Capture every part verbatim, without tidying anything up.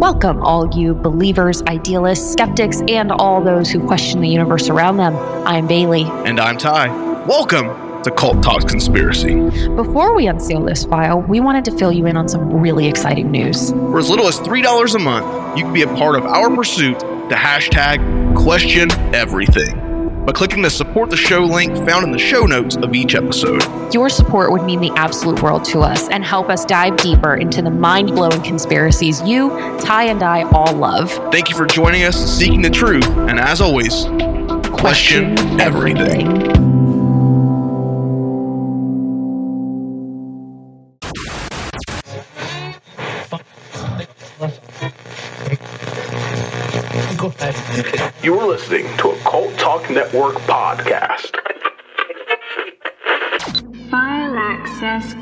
Welcome, all you believers, idealists, skeptics, and all those who question the universe around them. I'm Bailey. And I'm Ty. Welcome to Cult Talks Conspiracy. Before we unseal this file, we wanted to fill you in on some really exciting news. For as little as three dollars a month, you can be a part of our pursuit to hashtag question everything by clicking the support the show link found in the show notes of each episode. Your support would mean the absolute world to us and help us dive deeper into the mind-blowing conspiracies you, Ty, and I all love. Thank you for joining us, seeking the truth, and as always, question, question everything. everything. You're listening to a Cult Talk Network podcast. File access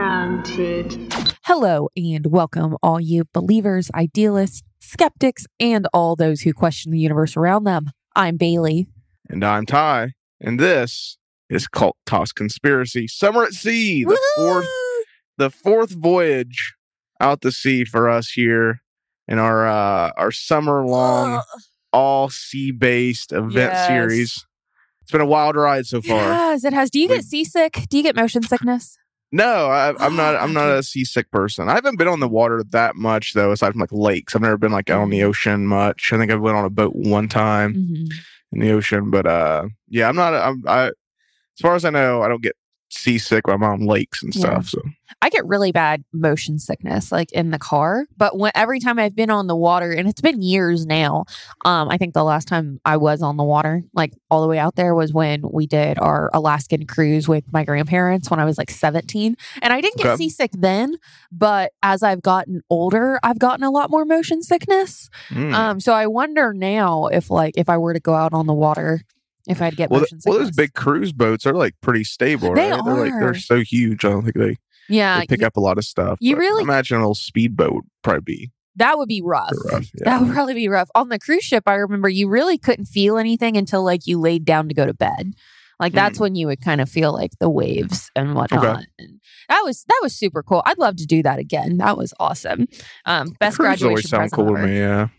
granted. Hello and welcome, all you believers, idealists, skeptics, and all those who question the universe around them. I'm Bailey. And I'm Ty. And this is Cult Talks Conspiracy. Summer at Sea, the Woo-hoo! fourth, the fourth voyage out to sea for us here in our uh, our summer long. Uh. all sea-based event yes. series. It's been a wild ride so far. Yes, it has. Do you get seasick? Do you get motion sickness? No, I, I'm not. I'm not a seasick person. I haven't been on the water that much though, aside from like lakes. I've never been like out on the ocean much. I think I went on a boat one time mm-hmm. in the ocean, but uh, yeah, I'm not. I'm. I, as far as I know, I don't get seasick when I'm on lakes and stuff. Yeah. So I get really bad motion sickness like in the car, but when every time I've been on the water, and it's been years now, um I think the last time I was on the water like all the way out there was when we did our Alaskan cruise with my grandparents when I was like seventeen, and I didn't get okay. seasick then, but as I've gotten older I've gotten a lot more motion sickness. mm. Um so I wonder now if like if I were to go out on the water, if I'd get well, motion the, sickness. Well, those big cruise boats are like pretty stable, they right? Are. They're like they're so huge. I don't think they yeah they pick you, up a lot of stuff. You really I imagine a little speedboat would probably be that would be rough. rough yeah. That would probably be rough. On the cruise ship, I remember you really couldn't feel anything until like you laid down to go to bed. Like that's mm. when you would kind of feel like the waves and whatnot. Okay. And that was that was super cool. I'd love to do that again. That was awesome. Um, best Cruise graduation always sound present cool ever. to me. Yeah.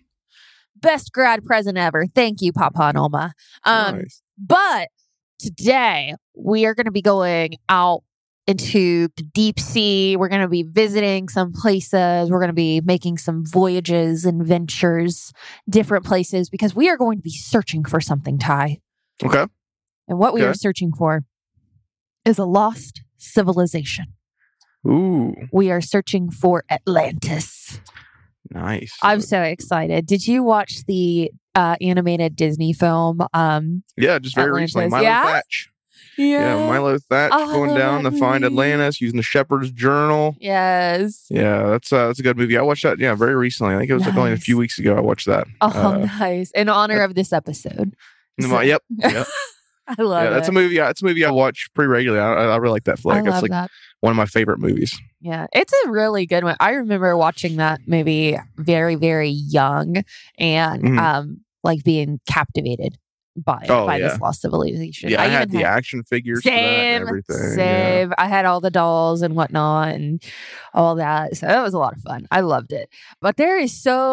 Best grad present ever. Thank you, Papa and Oma. Um, nice. But today we are going to be going out into the deep sea. We're going to be visiting some places. We're going to be making some voyages and ventures, different places, because we are going to be searching for something, Ty. Okay. And what we okay. are searching for is a lost civilization. Ooh. We are searching for Atlantis. Nice. I'm so excited. Did you watch the uh, animated Disney film? Um, yeah, just very Atlantis? recently. Milo yeah? Thatch. Yeah. yeah, Milo Thatch oh, going down to find Atlantis using the Shepherd's Journal. Yes. Yeah, that's uh, that's a good movie. I watched that, yeah, very recently. I think it was nice. like only a few weeks ago I watched that. Oh, uh, nice. In honor of this episode. So. Yep, yep. I love yeah, it. That's a movie. It's a movie I watch pretty regularly. I, I really like that flick. I love it's like that. one of my favorite movies. Yeah, it's a really good one. I remember watching that movie very, very young and mm-hmm. um, like being captivated by oh, by yeah. this lost civilization. Yeah, I, I had even the had, action figures same, for that and everything. Same. Yeah. I had all the dolls and whatnot and all that. So that was a lot of fun. I loved it. But there is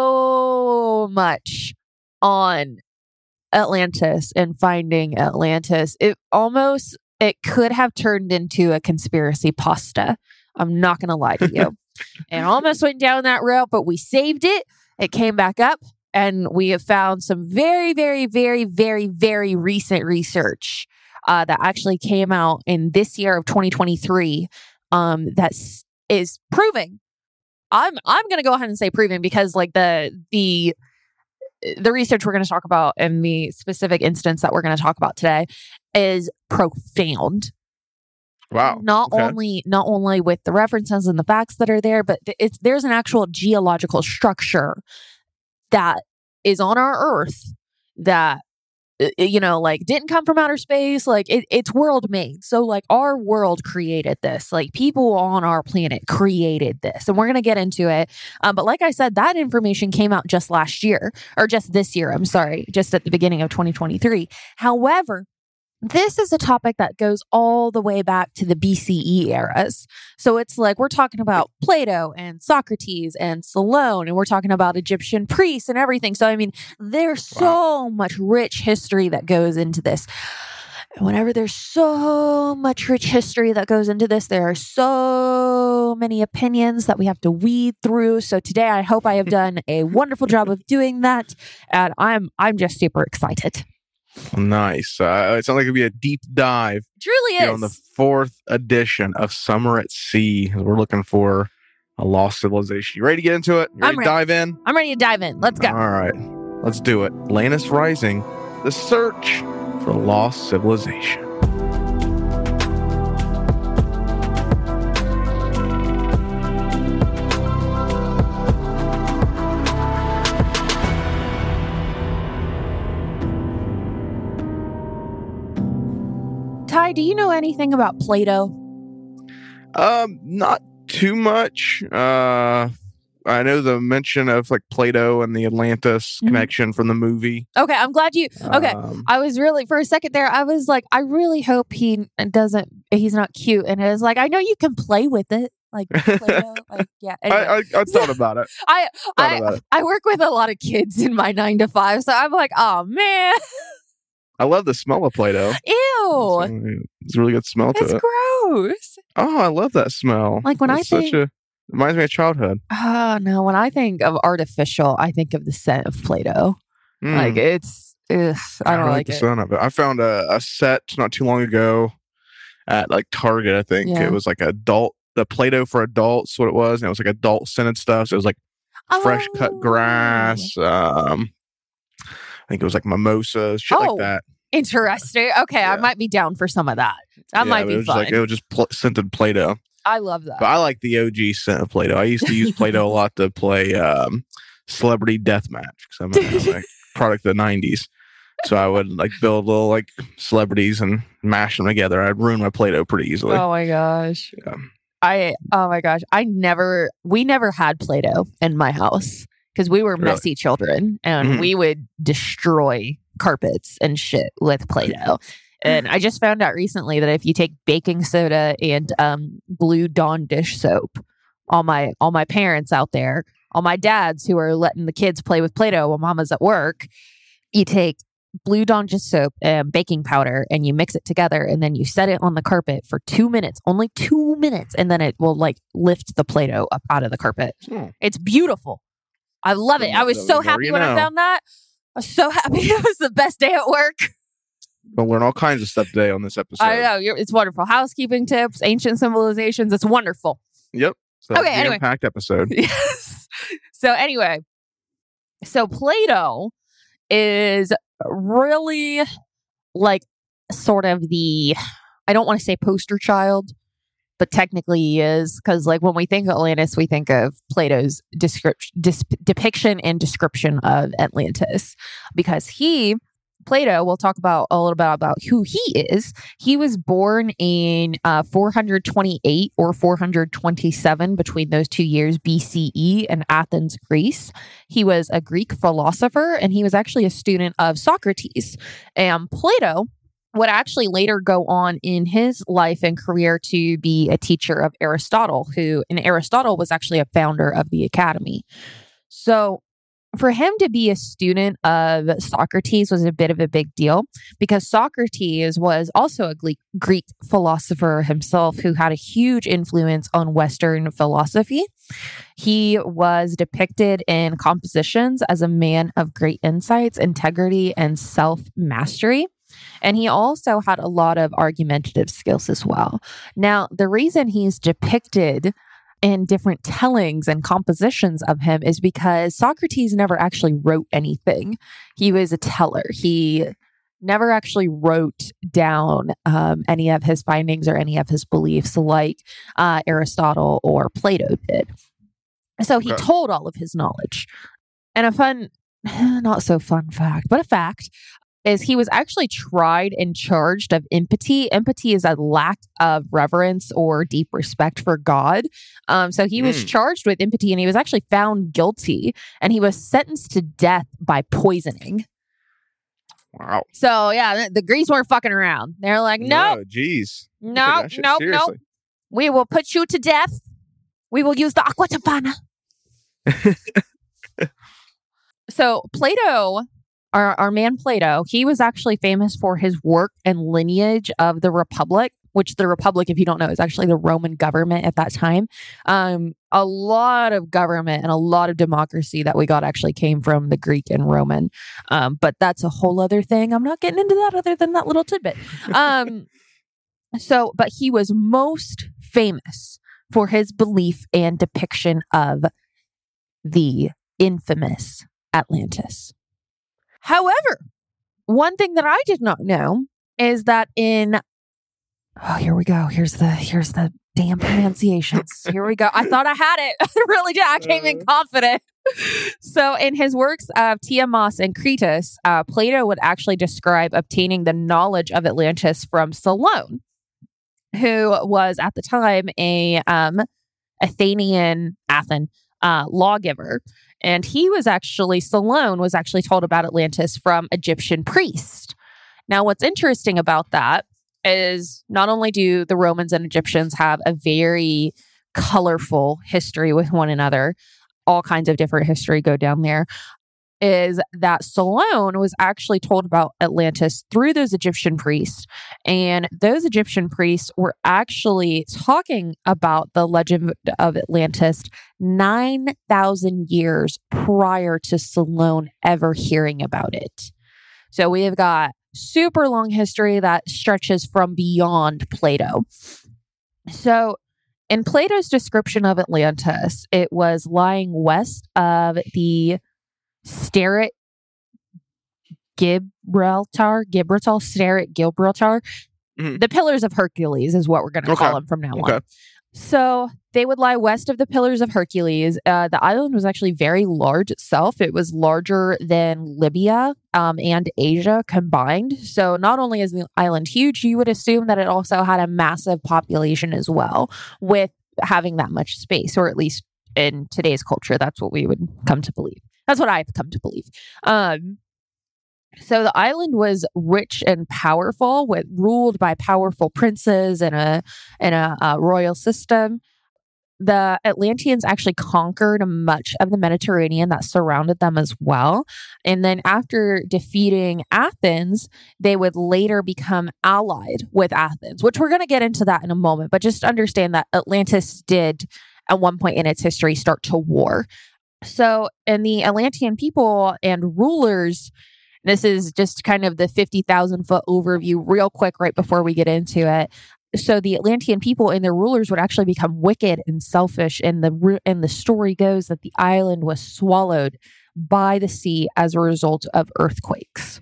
so much on Atlantis and finding Atlantis. It almost it could have turned into a conspiracy pasta. I'm not going to lie to you. And almost went down that route, but we saved it. It came back up, and we have found some very, very, very, very, very recent research uh, that actually came out in this year of twenty twenty-three um, that is proving. I'm I'm going to go ahead and say proving because like the the the research we're going to talk about and the specific instance that we're going to talk about today is profound. Wow. Not okay. only not only with the references and the facts that are there, but it's there's an actual geological structure that is on our Earth that you know, like didn't come from outer space. Like it, it's world made. So like our world created this. Like people on our planet created this, and we're gonna get into it. Um, but like I said, that information came out just last year, or just this year. I'm sorry, just at the beginning of twenty twenty-three. However, this is a topic that goes all the way back to the B C E eras. So it's like we're talking about Plato and Socrates and Solon, and we're talking about Egyptian priests and everything. So, I mean, there's wow. so much rich history that goes into this. And whenever there's so much rich history that goes into this, there are so many opinions that we have to weed through. So today, I hope I have done a wonderful job of doing that. And I'm I'm just super excited. Nice. Uh, it sounds like it'd be a deep dive. It truly is. On the fourth edition of Summer at Sea. We're looking for a lost civilization. You ready to get into it? You ready I'm to ready. dive in? I'm ready to dive in. Let's go. All right. Let's do it. Atlantis Rising. The search for a lost civilization. Ty, do you know anything about Plato? Um, not too much. Uh, I know the mention of like Plato and the Atlantis mm-hmm. connection from the movie. Okay, I'm glad you. Okay, um, I was really for a second there. I was like, I really hope he doesn't. He's not cute, and it was like, I know you can play with it, like Plato. Like, yeah. Anyway. I, I I thought about it. I thought I about it. I work with a lot of kids in my nine to five, so I'm like, oh man. I love the smell of Play-Doh. Ew. It's, it's a really good smell to it's it. It's gross. Oh, I love that smell. Like when it's I think... Such a, reminds me of childhood. Oh, no. When I think of artificial, I think of the scent of Play-Doh. Mm. Like it's... Ugh, I don't I like, like the it. Scent of it. I found a, a set not too long ago at like Target, I think. Yeah. It was like adult... The Play-Doh for adults, what it was. And it was like adult scented stuff. So it was like oh. fresh cut grass. Um, I think it was like mimosas, shit oh. like that. Interesting. Okay, yeah. I might be down for some of that. That yeah, might be it was fun. Like, it was just pl- scented Play-Doh. I love that. But I like the O G scent of Play-Doh. I used to use Play-Doh a lot to play um, Celebrity Deathmatch because I'm, I'm a product of the nineties. So I would like build little like celebrities and mash them together. I'd ruin my Play-Doh pretty easily. Oh my gosh. Yeah. I oh my gosh. I never we never had Play-Doh in my house because we were messy really? children and mm-hmm. we would destroy carpets and shit with Play-Doh. And I just found out recently that if you take baking soda and um, Blue Dawn dish soap, all my all my parents out there, all my dads who are letting the kids play with Play-Doh while mama's at work, you take Blue Dawn dish soap and baking powder and you mix it together and then you set it on the carpet for two minutes, only two minutes, and then it will like lift the Play-Doh up out of the carpet. Hmm. It's beautiful. I love it. I was so happy when I found that. I was so happy. It was the best day at work. We'll learn all kinds of stuff today on this episode. I know. You're, it's wonderful. Housekeeping tips, ancient civilizations. It's wonderful. Yep. So okay, anyway. Packed episode. Yes. So anyway, so Play-Doh is really like sort of the, I don't want to say poster child, but technically he is, because like when we think of Atlantis, we think of Plato's description, dis- depiction and description of Atlantis, because he, Plato, we'll talk about a little bit about who he is. He was born in uh, four hundred twenty-eight or four hundred twenty-seven, between those two years, B C E, in Athens, Greece. He was a Greek philosopher, and he was actually a student of Socrates. And Plato would actually later go on in his life and career to be a teacher of Aristotle, who, and Aristotle was actually a founder of the academy. So for him to be a student of Socrates was a bit of a big deal, because Socrates was also a Greek philosopher himself who had a huge influence on Western philosophy. He was depicted in compositions as a man of great insights, integrity, and self-mastery. And he also had a lot of argumentative skills as well. Now, the reason he's depicted in different tellings and compositions of him is because Socrates never actually wrote anything. He was a teller. He never actually wrote down um, any of his findings or any of his beliefs like uh, Aristotle or Plato did. So he okay. told all of his knowledge. And a fun, not so fun fact, but a fact, is he was actually tried and charged of impiety. Impiety is a lack of reverence or deep respect for God. Um, so he mm. was charged with impiety, and he was actually found guilty, and he was sentenced to death by poisoning. Wow. So yeah, the, the Greeks weren't fucking around. They're like, no, Jeez. no, no, no. We will put you to death. We will use the aqua tofana. So Plato, our, our man Plato, he was actually famous for his work and lineage of the Republic, which the Republic, if you don't know, is actually the Roman government at that time. Um, a lot of government and a lot of democracy that we got actually came from the Greek and Roman. Um, but that's a whole other thing. I'm not getting into that other than that little tidbit. Um, so, but he was most famous for his belief and depiction of the infamous Atlantis. However, one thing that I did not know is that in oh, here we go. Here's the here's the damn pronunciations. Here we go. I thought I had it. I really did. I came in confident. So in his works of Tiamos and Critias, uh, Plato would actually describe obtaining the knowledge of Atlantis from Solon, who was at the time a um, Athenian Athen uh, lawgiver. And he was actually, Solon was actually told about Atlantis from Egyptian priests. Now, what's interesting about that is not only do the Romans and Egyptians have a very colorful history with one another, all kinds of different history go down there, is that Solon was actually told about Atlantis through those Egyptian priests. And those Egyptian priests were actually talking about the legend of Atlantis nine thousand years prior to Solon ever hearing about it. So we have got super long history that stretches from beyond Plato. So in Plato's description of Atlantis, it was lying west of the Steret Gibraltar, Gibraltar, Steret Gibraltar. Mm-hmm. The Pillars of Hercules is what we're going to okay. call them from now okay. on. So they would lie west of the Pillars of Hercules. Uh, the island was actually very large itself. It was larger than Libya um, and Asia combined. So not only is the island huge, you would assume that it also had a massive population as well, with having that much space, or at least in today's culture, that's what we would come to believe. That's what I've come to believe. Um, so the island was rich and powerful, with ruled by powerful princes and a and a, a royal system. The Atlanteans actually conquered much of the Mediterranean that surrounded them as well. And then after defeating Athens, they would later become allied with Athens, which we're going to get into that in a moment. But just understand that Atlantis did, at one point in its history, start to war. So, and the Atlantean people and rulers, this is just kind of the fifty thousand foot overview real quick right before we get into it. So the Atlantean people and their rulers would actually become wicked and selfish. And the, and the story goes that the island was swallowed by the sea as a result of earthquakes.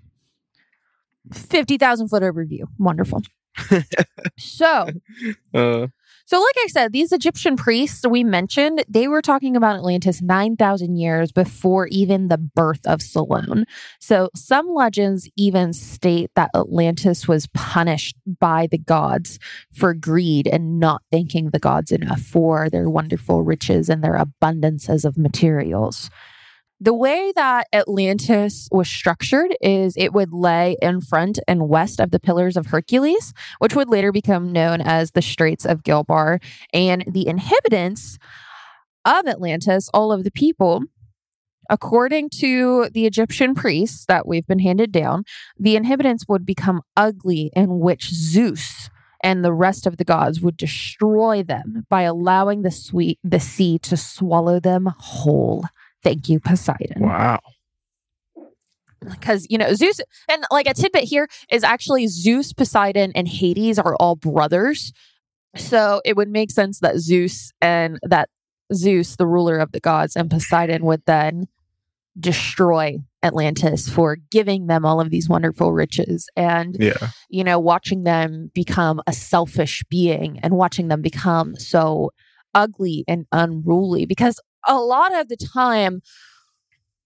fifty thousand foot overview. Wonderful. so... Uh. So like I said, these Egyptian priests we mentioned, they were talking about Atlantis nine thousand years before even the birth of Solon. So some legends even state that Atlantis was punished by the gods for greed and not thanking the gods enough for their wonderful riches and their abundances of materials. The way that Atlantis was structured is it would lay in front and west of the Pillars of Hercules, which would later become known as the Straits of Gilbar. And the inhabitants of Atlantis, all of the people, according to the Egyptian priests that we've been handed down, the inhabitants would become ugly, in which Zeus and the rest of the gods would destroy them by allowing the, sweet, the sea to swallow them whole. Thank you, Poseidon. Wow. Because, you know, Zeus, and like a tidbit here is actually Zeus, Poseidon, and Hades are all brothers. So it would make sense that Zeus and that Zeus, the ruler of the gods, and Poseidon would then destroy Atlantis for giving them all of these wonderful riches. And, yeah. you know, watching them become a selfish being and watching them become so ugly and unruly. Because a lot of the time,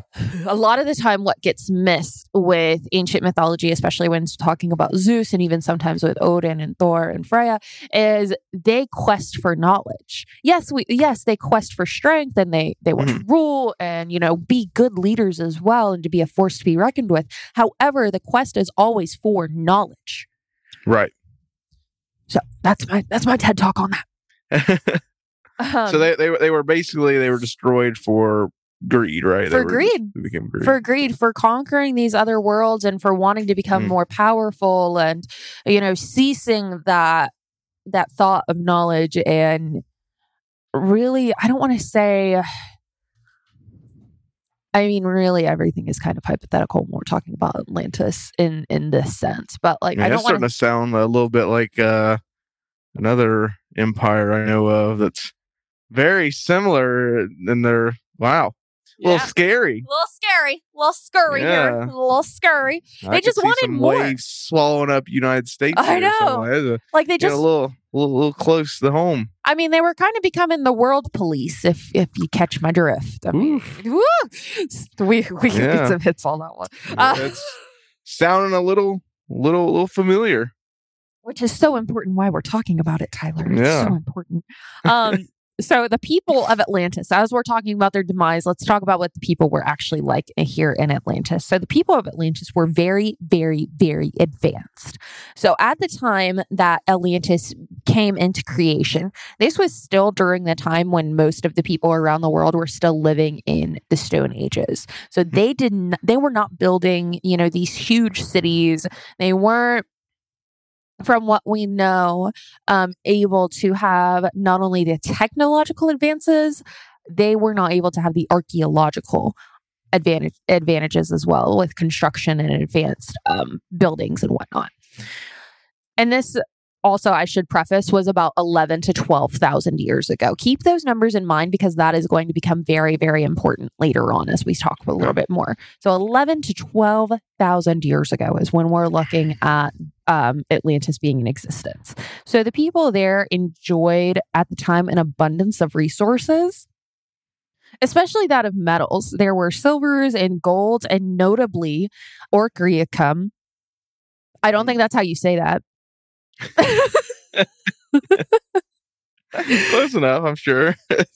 a lot of the time what gets missed with ancient mythology, especially when it's talking about Zeus and even sometimes with Odin and Thor and Freya, is they quest for knowledge. Yes, we yes, they quest for strength and they they want mm-hmm. to rule and, you know, be good leaders as well and to be a force to be reckoned with. However, the quest is always for knowledge. Right. So that's my that's my TED Talk on that. um, so they, they they were basically they were destroyed for greed, right? For greed. Just, became greed. For greed, for conquering these other worlds and for wanting to become mm. more powerful and, you know, ceasing that that thought of knowledge. And really, I don't want to say, I mean, really everything is kind of hypothetical when we're talking about Atlantis in, in this sense. But like, yeah, I don't want starting wanna... to sound a little bit like uh, another empire I know of that's very similar in their, wow. A little yeah. scary. A little scary. A little scurry yeah. here. A little scurry. I they just see wanted some more. Waves swallowing up United States. I know. A, like they just a little, little, little close to home. I mean, they were kind of becoming the world police, if if you catch my drift. I mean, woo, we we can yeah. get some hits on that one. Yeah, uh, it's sounding a little, little, little familiar. Which is so important. Why we're talking about it, Tyler? It's yeah. so important. Um. So the people of Atlantis, as we're talking about their demise, let's talk about what the people were actually like here in Atlantis. So the people of Atlantis were very, very, very advanced. So at the time that Atlantis came into creation, this was still during the time when most of the people around the world were still living in the Stone Ages. So they didn't, they were not building, you know, these huge cities. They weren't, from what we know, um, able to have not only the technological advances, they were not able to have the archaeological advantage advantages as well with construction and advanced um, buildings and whatnot. And this also, I should preface, was about eleven to twelve thousand years ago. Keep those numbers in mind because that is going to become very, very important later on as we talk a little bit more. So eleven to twelve thousand years ago is when we're looking at um, Atlantis being in existence. So the people there enjoyed at the time an abundance of resources, especially that of metals. There were silvers and golds and notably oricum. I don't think that's how you say that. Close enough, I'm sure.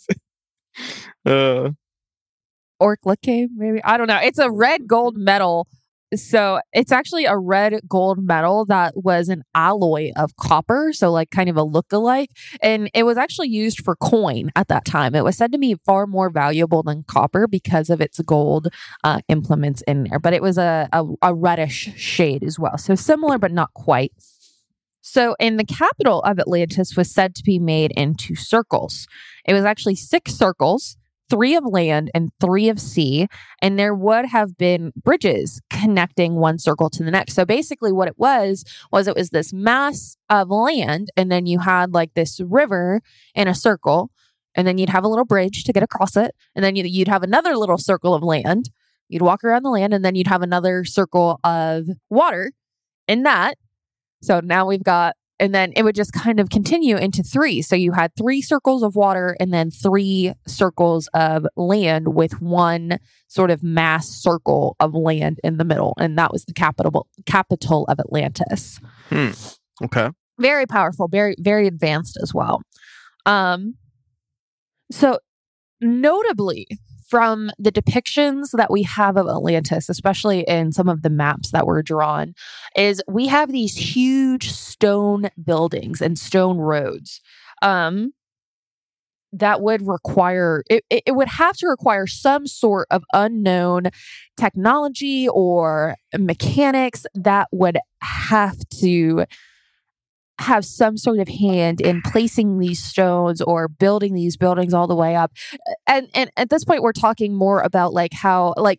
uh. Oricum, maybe. I don't know. It's a red gold metal. So it's actually a red gold metal that was an alloy of copper. So like kind of a look-alike. And it was actually used for coin at that time. It was said to be far more valuable than copper because of its gold uh, implements in there. But it was a, a, a reddish shade as well. So similar, but not quite. So, in the capital of Atlantis was said to be made into circles. It was actually six circles, three of land and three of sea, and there would have been bridges connecting one circle to the next. So, basically what it was, was it was this mass of land, and then you had like this river in a circle, and then you'd have a little bridge to get across it, and then you'd have another little circle of land. You'd walk around the land, and then you'd have another circle of water in that. So now we've got, and then it would just kind of continue into three. So you had three circles of water and then three circles of land with one sort of mass circle of land in the middle. And that was the capital capital of Atlantis. Hmm. Okay. Very powerful, very, very advanced as well. Um, so notably, from the depictions that we have of Atlantis, especially in some of the maps that were drawn, is we have these huge stone buildings and stone roads um, that would require, it, it would have to require some sort of unknown technology or mechanics that would have to have some sort of hand in placing these stones or building these buildings all the way up. And and at this point, we're talking more about like how, like,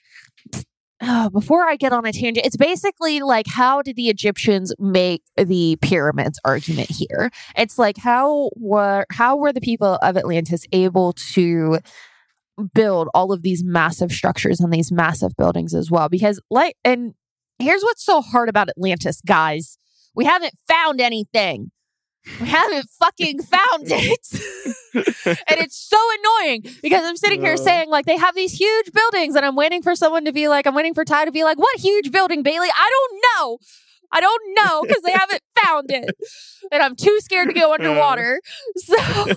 oh, before I get on a tangent, it's basically like, how did the Egyptians make the pyramids argument here? It's like, how were, how were the people of Atlantis able to build all of these massive structures and these massive buildings as well? Because like, and here's what's so hard about Atlantis, guys. We haven't found anything. We haven't fucking found it. And it's so annoying because I'm sitting here Uh. saying, like, they have these huge buildings, and I'm waiting for someone to be like, I'm waiting for Ty to be like, what huge building, Bailey? I don't know. I don't know because they haven't found it. And I'm too scared to go underwater. So,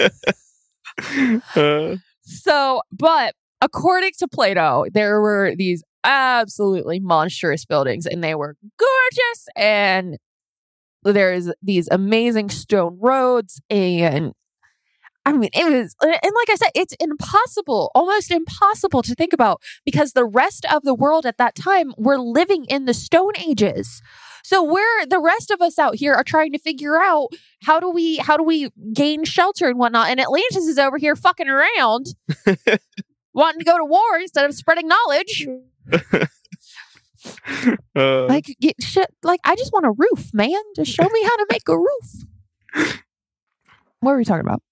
Uh, so, but according to Plato, there were these absolutely monstrous buildings, and they were gorgeous, and there's these amazing stone roads, and I mean, it was, and like I said, it's impossible, almost impossible to think about because the rest of the world at that time were living in the Stone Ages. So we're, the rest of us out here are trying to figure out how do we, how do we gain shelter and whatnot. And Atlantis is over here fucking around, wanting to go to war instead of spreading knowledge. uh, Like, get shit, like, I just want a roof, man. Just show me how to make a roof. What were we talking about?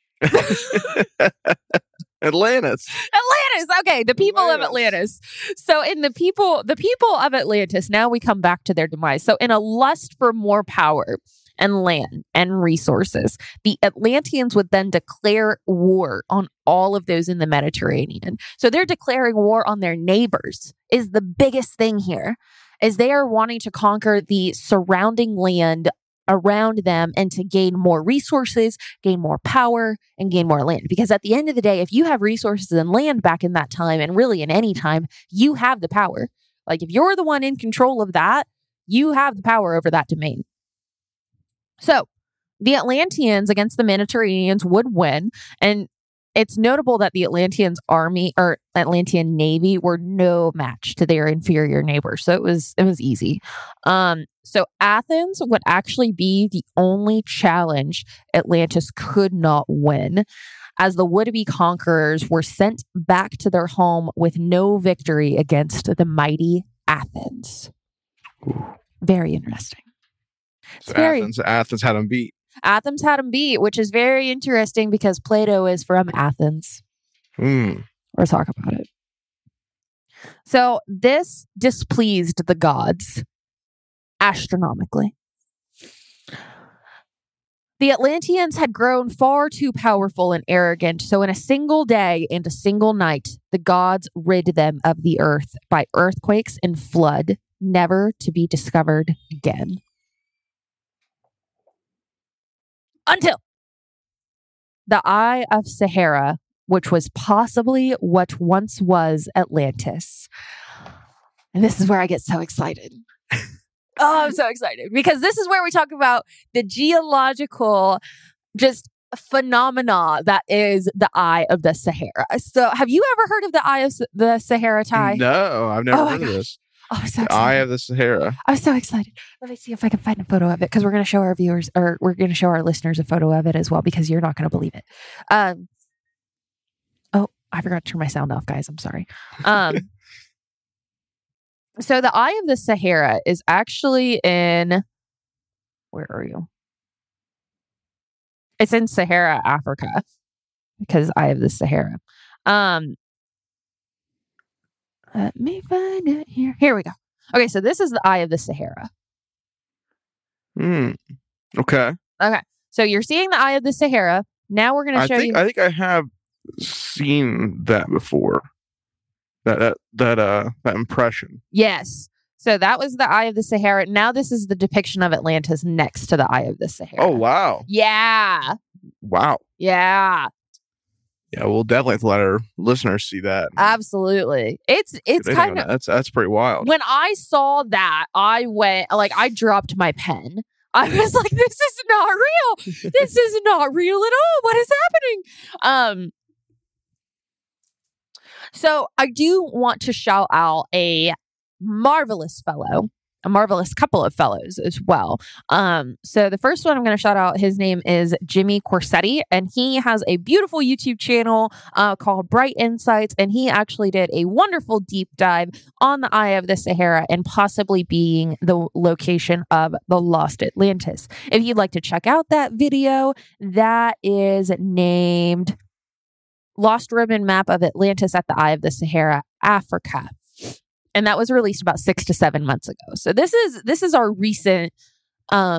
Atlantis. Atlantis. Okay, the people Atlantis. of Atlantis. So in the people, the people of Atlantis, now we come back to their demise. So in a lust for more power and land and resources, the Atlanteans would then declare war on all of those in the Mediterranean. So they're declaring war on their neighbors is the biggest thing here, is they are wanting to conquer the surrounding land around them and to gain more resources, gain more power, and gain more land. Because at the end of the day, if you have resources and land back in that time, and really in any time, you have the power. Like if you're the one in control of that, you have the power over that domain. So the Atlanteans against the Mediterraneans would win. And it's notable that the Atlanteans army or Atlantean navy were no match to their inferior neighbors. So it was, it was easy. Um, so Athens would actually be the only challenge Atlantis could not win, as the would-be conquerors were sent back to their home with no victory against the mighty Athens. Ooh. Very interesting. It's So very Athens, Athens had them beat. Athens had him beat, which is very interesting because Plato is from Athens. Hmm. We'll talk about it. So this displeased the gods astronomically. The Atlanteans had grown far too powerful and arrogant, so in a single day and a single night, the gods rid them of the earth by earthquakes and flood, never to be discovered again. Until the Eye of Sahara, which was possibly what once was Atlantis. And this is where I get so excited. Oh, I'm so excited because this is where we talk about the geological just phenomena that is the Eye of the Sahara. So have you ever heard of the Eye of the Sahara, Ty? No, I've never Oh my heard of gosh. this. Oh, I'm so The excited. Eye of the Sahara. I'm so excited. Let me see if I can find a photo of it because we're going to show our viewers or we're going to show our listeners a photo of it as well because you're not going to believe it. Um, oh, I forgot to turn my sound off, guys. I'm sorry. Um, so the Eye of the Sahara is actually in, where are you? It's in Sahara, Africa, because Eye of the Sahara. Um, let me find it here. Here we go. Okay, so this is the Eye of the Sahara. Hmm. Okay. Okay, so you're seeing the Eye of the Sahara. Now we're going to I show think you. I think I have seen that before. That that that uh that impression. Yes. So that was the Eye of the Sahara. Now this is the depiction of Atlantis next to the Eye of the Sahara. Oh wow. Yeah. Wow. Yeah. Yeah, we'll definitely have to let our listeners see that. Absolutely. It's it's They kind know of that. that's that's pretty wild. when I saw that, I went like I dropped my pen. I was like, this is not real. This is not real at all. What is happening? Um So I do want to shout out a marvelous fellow, a marvelous couple of fellows as well. Um, so the first one I'm going to shout out, his name is Jimmy Corsetti, and he has a beautiful YouTube channel uh, called Bright Insights, and he actually did a wonderful deep dive on the Eye of the Sahara and possibly being the location of the Lost Atlantis. If you'd like to check out that video, that is named Lost Ribbon Map of Atlantis at the Eye of the Sahara, Africa. And that was released about six to seven months ago. So this is this is our recent um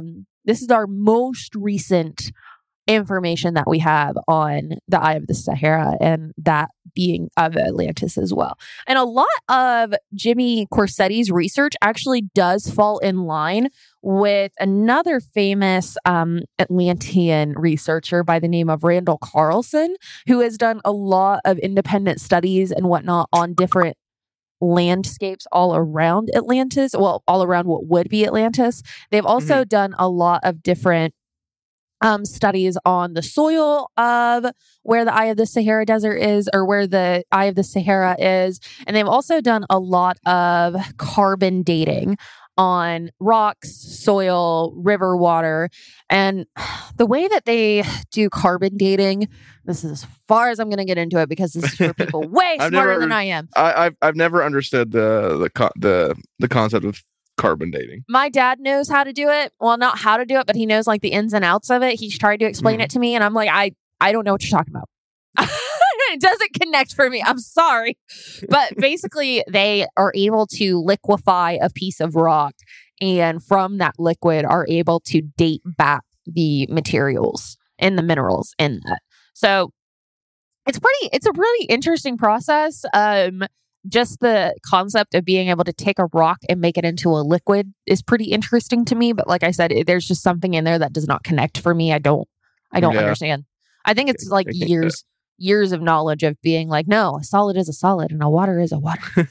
This is our most recent information that we have on the Eye of the Sahara, and that being of Atlantis as well. And a lot of Jimmy Corsetti's research actually does fall in line with another famous um, Atlantean researcher by the name of Randall Carlson, who has done a lot of independent studies and whatnot on different landscapes all around Atlantis, well, all around what would be Atlantis. They've also mm-hmm. done a lot of different Um, studies on the soil of where the Eye of the Sahara Desert is, or where the Eye of the Sahara is. And they've also done a lot of carbon dating on rocks, soil, river water. And the way that they do carbon dating, this is as far as I'm going to get into it because this is for people way smarter never, than I am. I, I've, I've never understood the, the, co- the, the concept of carbon dating. My dad knows how to do it. Well, not how to do it, but he knows like the ins and outs of it. He's tried to explain mm. it to me, and I'm like, I, I don't know what you're talking about. It doesn't connect for me. I'm sorry. But basically, they are able to liquefy a piece of rock, and from that liquid are able to date back the materials and the minerals in that. So it's pretty, it's a really interesting process. Um, Just the concept of being able to take a rock and make it into a liquid is pretty interesting to me. But like I said, it, there's just something in there that does not connect for me. I don't, I don't yeah. understand. I think it's like years, years of knowledge of being like, no, a solid is a solid and a water is a water.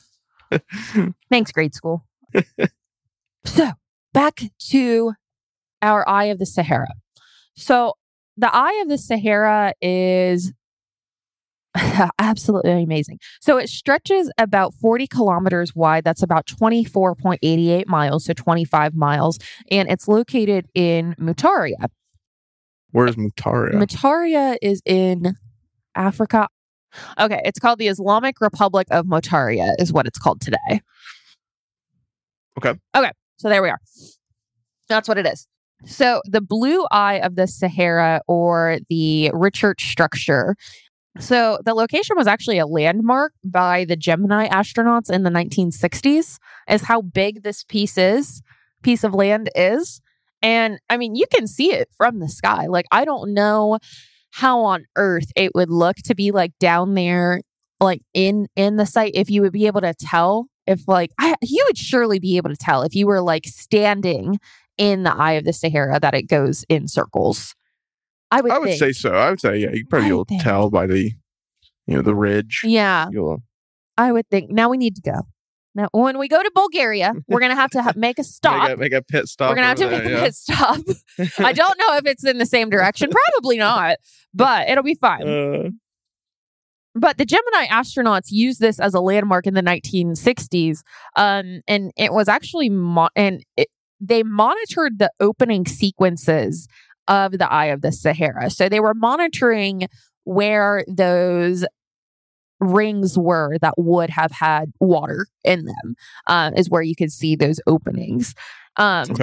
Thanks, grade school. So back to our Eye of the Sahara. So the Eye of the Sahara is absolutely amazing. So it stretches about forty kilometers wide. That's about twenty-four point eight eight miles, so twenty-five miles. And it's located in Mutaria. Where is Mutaria? Mutaria is in Africa. Okay, it's called the Islamic Republic of Mutaria is what it's called today. Okay. Okay, so there we are. That's what it is. So the Blue Eye of the Sahara, or the Richert structure. So the location was actually a landmark by the Gemini astronauts in the nineteen sixties, is how big this piece is, piece of land is. And I mean, you can see it from the sky. Like, I don't know how on earth it would look to be like down there, like in, in the site, if you would be able to tell if like, I, you would surely be able to tell if you were like standing in the Eye of the Sahara that it goes in circles. I would, I would think. say so. I would say, yeah, you probably be able to tell by the, you know, the ridge. Yeah. You'll... I would think. Now we need to go. Now, when we go to Bulgaria, we're going to have to ha- make a stop. make, a, make a pit stop. We're going to have to there, make yeah. a pit stop. I don't know if it's in the same direction. Probably not, but it'll be fine. Uh... But the Gemini astronauts used this as a landmark in the nineteen sixties. Um, and it was actually, mo- and it, they monitored the opening sequences of the Eye of the Sahara. So they were monitoring where those rings were that would have had water in them, uh, is where you could see those openings. Um, okay.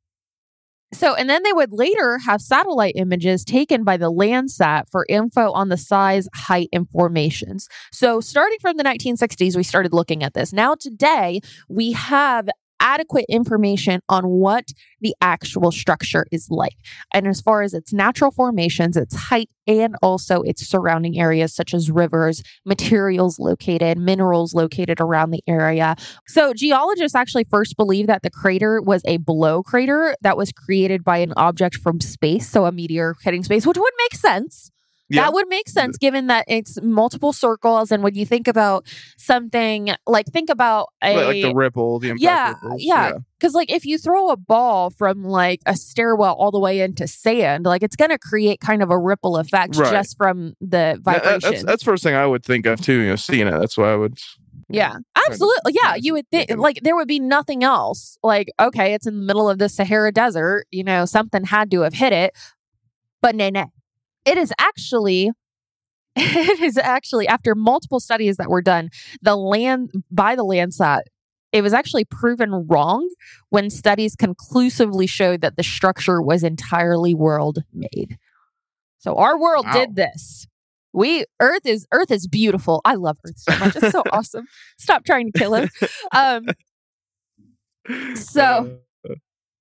So, and then they would later have satellite images taken by the Landsat for info on the size, height, and formations. So starting from the nineteen sixties, we started looking at this. Now today, we have adequate information on what the actual structure is like. And as far as its natural formations, its height, and also its surrounding areas, such as rivers, materials located, minerals located around the area. So geologists actually first believed that the crater was a blow crater that was created by an object from space, so a meteor hitting space, which would make sense. Yeah. That would make sense given that it's multiple circles. And when you think about something like, think about a... Like, like the ripple, the impact yeah, ripples. Yeah. Because like if you throw a ball from like a stairwell all the way into sand, like it's going to create kind of a ripple effect right. just from the vibration. That, that's, that's the first thing I would think of too, you know, seeing it. That's why I would... Yeah, absolutely. Yeah, you would think like there would be nothing else. Like, okay, it's in the middle of the Sahara Desert. You know, something had to have hit it. But nay, nay. It is actually, it is actually, after multiple studies that were done, the land by the Landsat, it was actually proven wrong when studies conclusively showed that the structure was entirely world made. So our world wow. did this. We Earth is Earth is beautiful. I love Earth so much. It's so awesome. Stop trying to kill him. Um, so.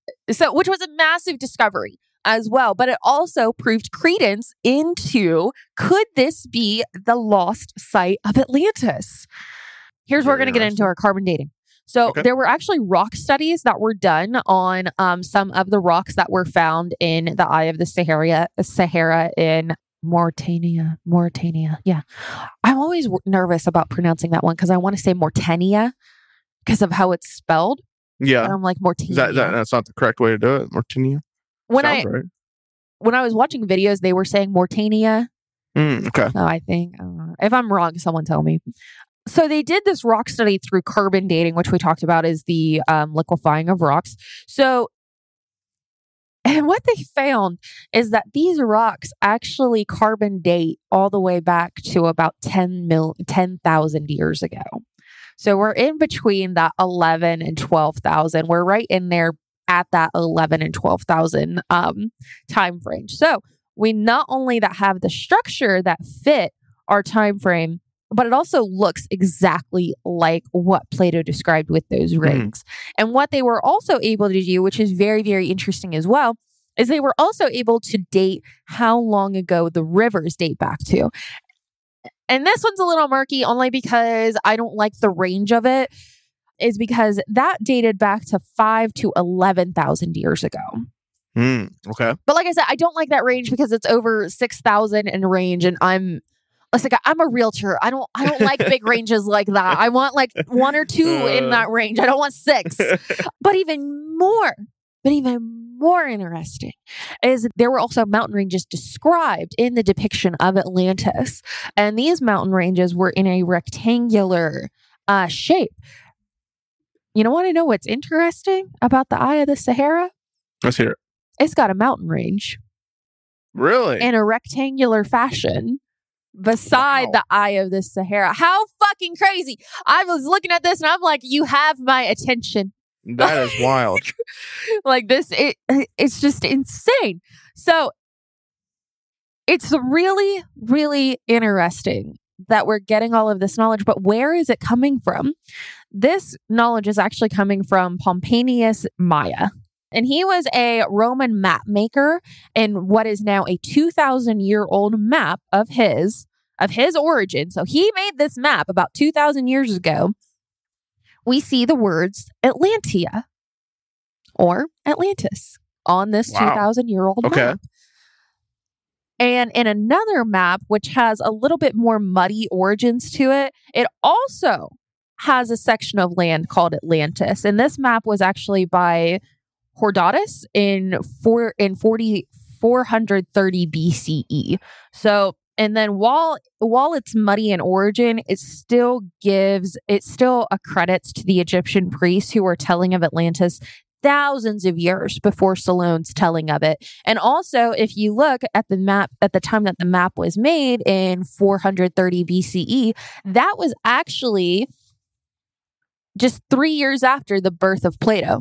So, which was a massive discovery as well, but it also proved credence into, could this be the lost site of Atlantis? Here's where we're going to get into our carbon dating. So Okay. there were actually rock studies that were done on um, some of the rocks that were found in the Eye of the Sahara, Sahara in Mauritania. Mauritania. Yeah. I'm always w- nervous about pronouncing that one because I want to say Mauritania because of how it's spelled. Yeah. And I'm like, Mauritania. Is that, that, that's not the correct way to do it. Mauritania. when Sounds I right. when I was watching videos, they were saying Mauritania. Mm, okay. So I think, I don't know. If I'm wrong, someone tell me. So they did this rock study through carbon dating, which we talked about is the um, liquefying of rocks. So, and what they found is that these rocks actually carbon date all the way back to about ten mil, ten thousand years ago. So we're in between that eleven and twelve thousand. We're right in there at that eleven and twelve thousand um, time frame. So we not only that have the structure that fit our time frame, but it also looks exactly like what Plato described with those rings. Mm. And what they were also able to do, which is very, very interesting as well, is they were also able to date how long ago the rivers date back to. And this one's a little murky only because I don't like the range of it, is because that dated back to five to eleven thousand years ago. Mm, okay. But like I said, I don't like that range because it's over six thousand in range, and I'm Listen, I'm a realtor. I don't I don't like big ranges like that. I want like one or two uh, in that range. I don't want six. But even more, but even more interesting is there were also mountain ranges described in the depiction of Atlantis. And these mountain ranges were in a rectangular uh, shape. You know, want to know what's interesting about the Eye of the Sahara? Let's hear it. It's got a mountain range. Really? In a rectangular fashion. Beside wow. the Eye of the Sahara. How fucking crazy. I was looking at this and I'm like, you have my attention. That is wild. Like this, it it's just insane. So it's really, really interesting that we're getting all of this knowledge, but where is it coming from? This knowledge is actually coming from Pomponius Maya. And he was a Roman map maker in what is now a two thousand year old map of his, of his origin. So he made this map about two thousand years ago. We see the words Atlantia or Atlantis on this wow. two thousand year old okay. map. And in another map, which has a little bit more muddy origins to it, it also has a section of land called Atlantis. And this map was actually by Herodotus in four in forty four hundred thirty B C E. So, and then while while it's muddy in origin, it still gives it still accredits to the Egyptian priests who were telling of Atlantis thousands of years before Salone's telling of it. And also, if you look at the map at the time that the map was made in four hundred thirty B C E, that was actually just three years after the birth of Plato.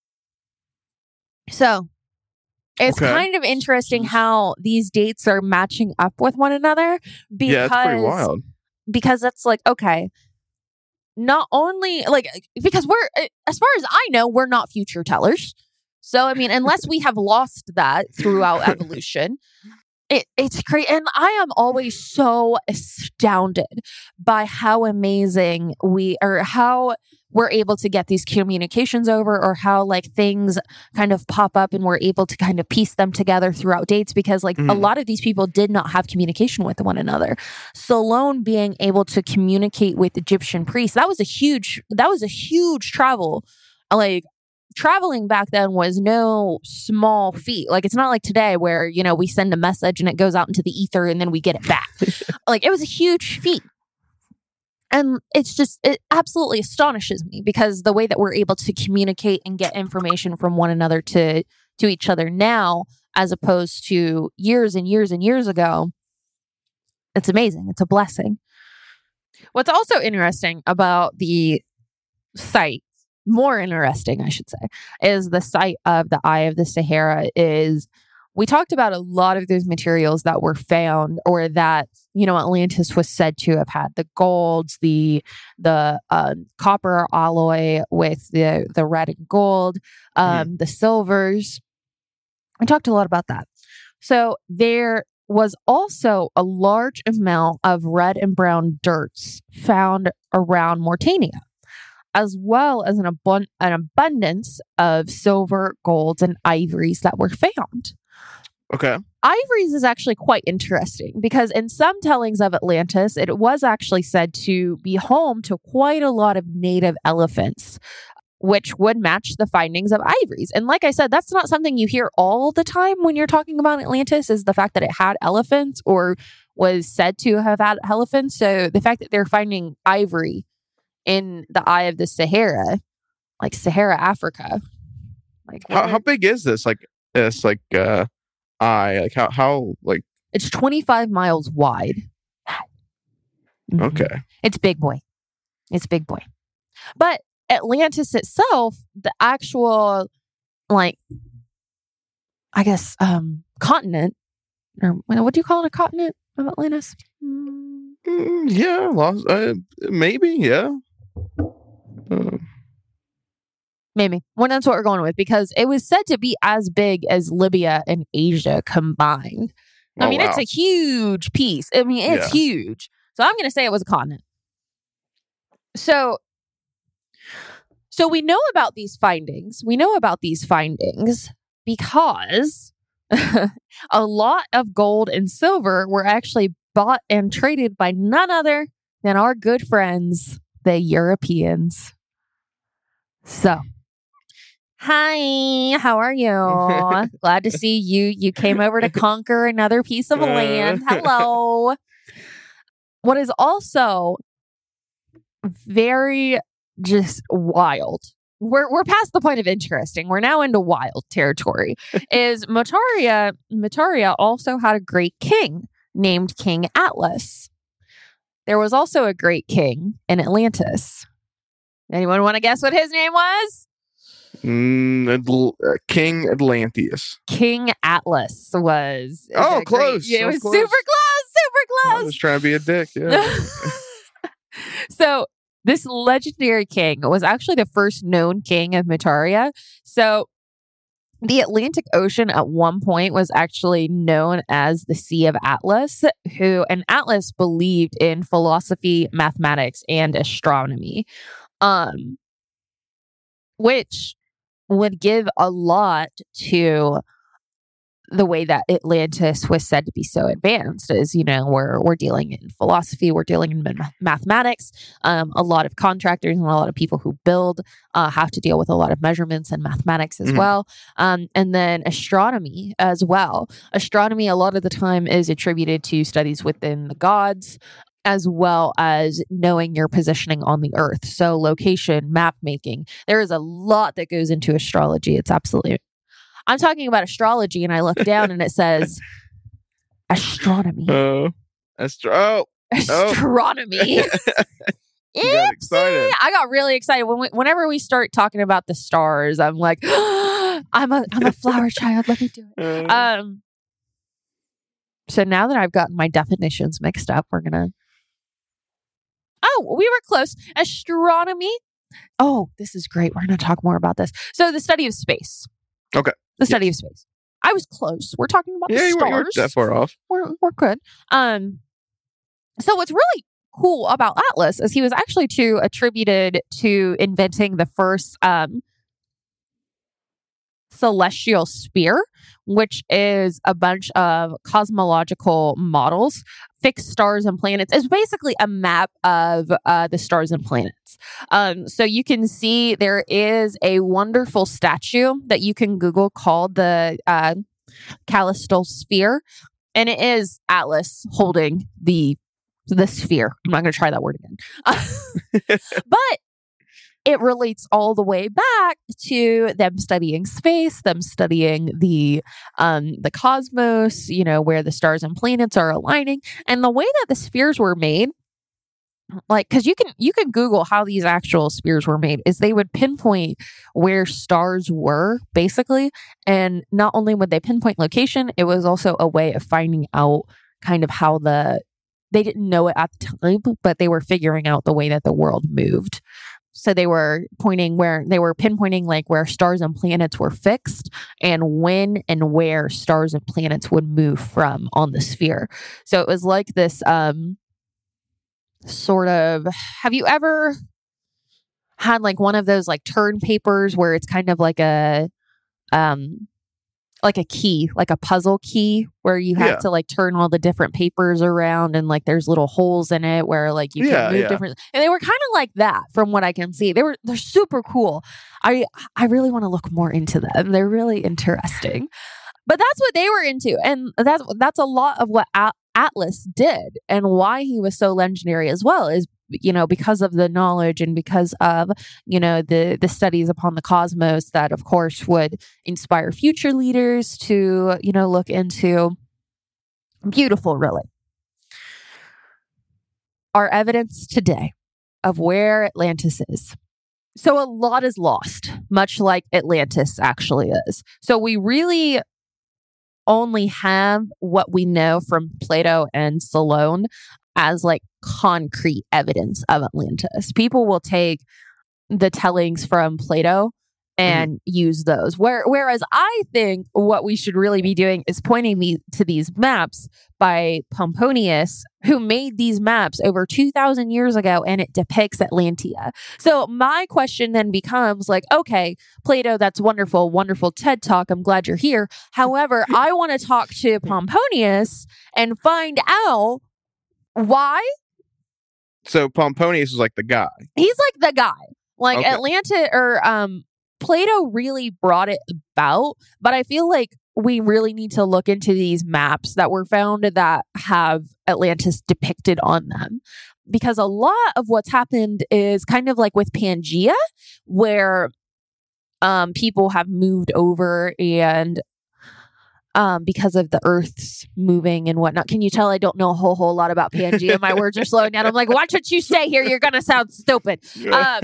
So it's okay. kind of interesting how these dates are matching up with one another because, yeah, it's pretty wild. Because it's like, okay, not only like, because we're, as far as I know, we're not future tellers. So, I mean, unless we have lost that throughout evolution, it, it's crazy. And I am always so astounded by how amazing we, or how we're able to get these communications over, or how like things kind of pop up and we're able to kind of piece them together throughout dates, because like mm. a lot of these people did not have communication with one another. Salone being able to communicate with Egyptian priests, that was a huge, that was a huge travel. Like traveling back then was no small feat. Like it's not like today where, you know, we send a message and it goes out into the ether and then we get it back. Like it was a huge feat. And it's just, it absolutely astonishes me because the way that we're able to communicate and get information from one another to, to each other now, as opposed to years and years and years ago, it's amazing. It's a blessing. What's also interesting about the site, more interesting, I should say, is the site of the Eye of the Sahara is we talked about a lot of those materials that were found, or that, you know, Atlantis was said to have had: the golds, the the um, copper alloy with the the red and gold, um, mm. the silvers. I talked a lot about that. So there was also a large amount of red and brown dirts found around Mauritania, as well as an, abun- an abundance of silver, golds, and ivories that were found. Okay. Ivories is actually quite interesting because in some tellings of Atlantis, it was actually said to be home to quite a lot of native elephants, which would match the findings of ivories. And like I said, that's not something you hear all the time when you're talking about Atlantis, is the fact that it had elephants or was said to have had elephants. So the fact that they're finding ivory in the eye of the Sahara, like Sahara, Africa. Like how, how big is this? Like this, like uh, eye, like how, how, like. It's twenty-five miles wide. Mm-hmm. Okay. It's big boy. It's big boy. But Atlantis itself, the actual, like, I guess, um, continent, or what do you call it, a continent of Atlantis? Mm, yeah, lost, uh, maybe, yeah. Uh. Maybe. Well, that's what we're going with, because it was said to be as big as Libya and Asia combined. I oh, mean, wow. it's a huge piece. I mean, it's yeah. huge. So I'm going to say it was a continent. So, so we know about these findings. We know about these findings because a lot of gold and silver were actually bought and traded by none other than our good friends, the Europeans. So, hi, how are you? Glad to see you. You came over to conquer another piece of land. Hello. What is also very just wild, we're we're past the point of interesting, we're now into wild territory, is Mataria, Mataria also had a great king named King Atlas. There was also a great king in Atlantis. Anyone want to guess what his name was? Mm, Atl- uh, King Atlanteus. King Atlas was. Oh, close. Great, it was close. super close, super close. I was trying to be a dick, yeah. So this legendary king was actually the first known king of Mataria. So the Atlantic Ocean at one point was actually known as the Sea of Atlas, who, and Atlas believed in philosophy, mathematics, and astronomy, um, which would give a lot to the way that Atlantis was said to be so advanced. Is, you know, we're we're dealing in philosophy, we're dealing in mathematics. Um, a lot of contractors and a lot of people who build uh, have to deal with a lot of measurements and mathematics as mm-hmm. well. Um, and then astronomy as well. Astronomy, a lot of the time, is attributed to studies within the gods, as well as knowing your positioning on the earth. So location, map making. There is a lot that goes into astrology. It's absolutely... I'm talking about astrology, and I look down and it says astronomy. Oh, astro- oh. Astronomy. You got excited. I got really excited when we, whenever we start talking about the stars. I'm like, oh, I'm a I'm a flower child. Let me do it. Uh. Um. So now that I've gotten my definitions mixed up, we're gonna. Oh, we were close. Astronomy. Oh, this is great. We're gonna talk more about this. So the study of space. Okay. The study yes. of space. I was close. We're talking about yeah, the you stars. Yeah, you weren't that far off. We're, we're good. Um, so what's really cool about Atlas is he was actually too attributed to inventing the first um, celestial sphere, which is a bunch of cosmological models, fixed stars and planets. It's basically a map of uh, the stars and planets. Um, so you can see there is a wonderful statue that you can Google called the uh, Callisto Sphere, and it is Atlas holding the the sphere. I'm not going to try that word again, but it relates all the way back to them studying space, them studying the um, the cosmos, you know, where the stars and planets are aligning. And the way that the spheres were made like, because you can you can Google how these actual spears were made. Is they would pinpoint where stars were, basically, and not only would they pinpoint location, it was also a way of finding out kind of how the they didn't know it at the time, but they were figuring out the way that the world moved. So they were pointing where they were pinpointing like where stars and planets were fixed and when and where stars and planets would move from on the sphere. So it was like this um sort of, have you ever had like one of those like turn papers where it's kind of like a um like a key, like a puzzle key where you have Yeah. to like turn all the different papers around and like there's little holes in it where like you Yeah, can move yeah. different, and they were kind of like that from what I can see. They were they're super cool. I I really want to look more into them. They're really interesting. But that's what they were into, and that's that's a lot of what A- Atlas did, and why he was so legendary as well is, you know, because of the knowledge and because of, you know, the the studies upon the cosmos that, of course, would inspire future leaders to, you know, look into. Beautiful, really. Our evidence today of where Atlantis is. So a lot is lost, much like Atlantis actually is. So we really only have what we know from Plato and Solon as like concrete evidence of Atlantis. People will take the tellings from Plato and mm-hmm. use those. Where, whereas I think what we should really be doing is pointing me to these maps by Pomponius, who made these maps over two thousand years ago, and it depicts Atlantia. So my question then becomes like, okay, Plato, that's wonderful, wonderful TED Talk. I'm glad you're here. However, I want to talk to Pomponius and find out why. So Pomponius is like the guy. He's like the guy. Like Okay. Atlanta or um Plato really brought it about, but I feel like we really need to look into these maps that were found that have Atlantis depicted on them. Because a lot of what's happened is kind of like with Pangaea, where um, people have moved over and um, because of the Earth's moving and whatnot. Can you tell I don't know a whole, whole lot about Pangaea? My words are slowing down. I'm like, watch what you say here. You're going to sound stupid. Um,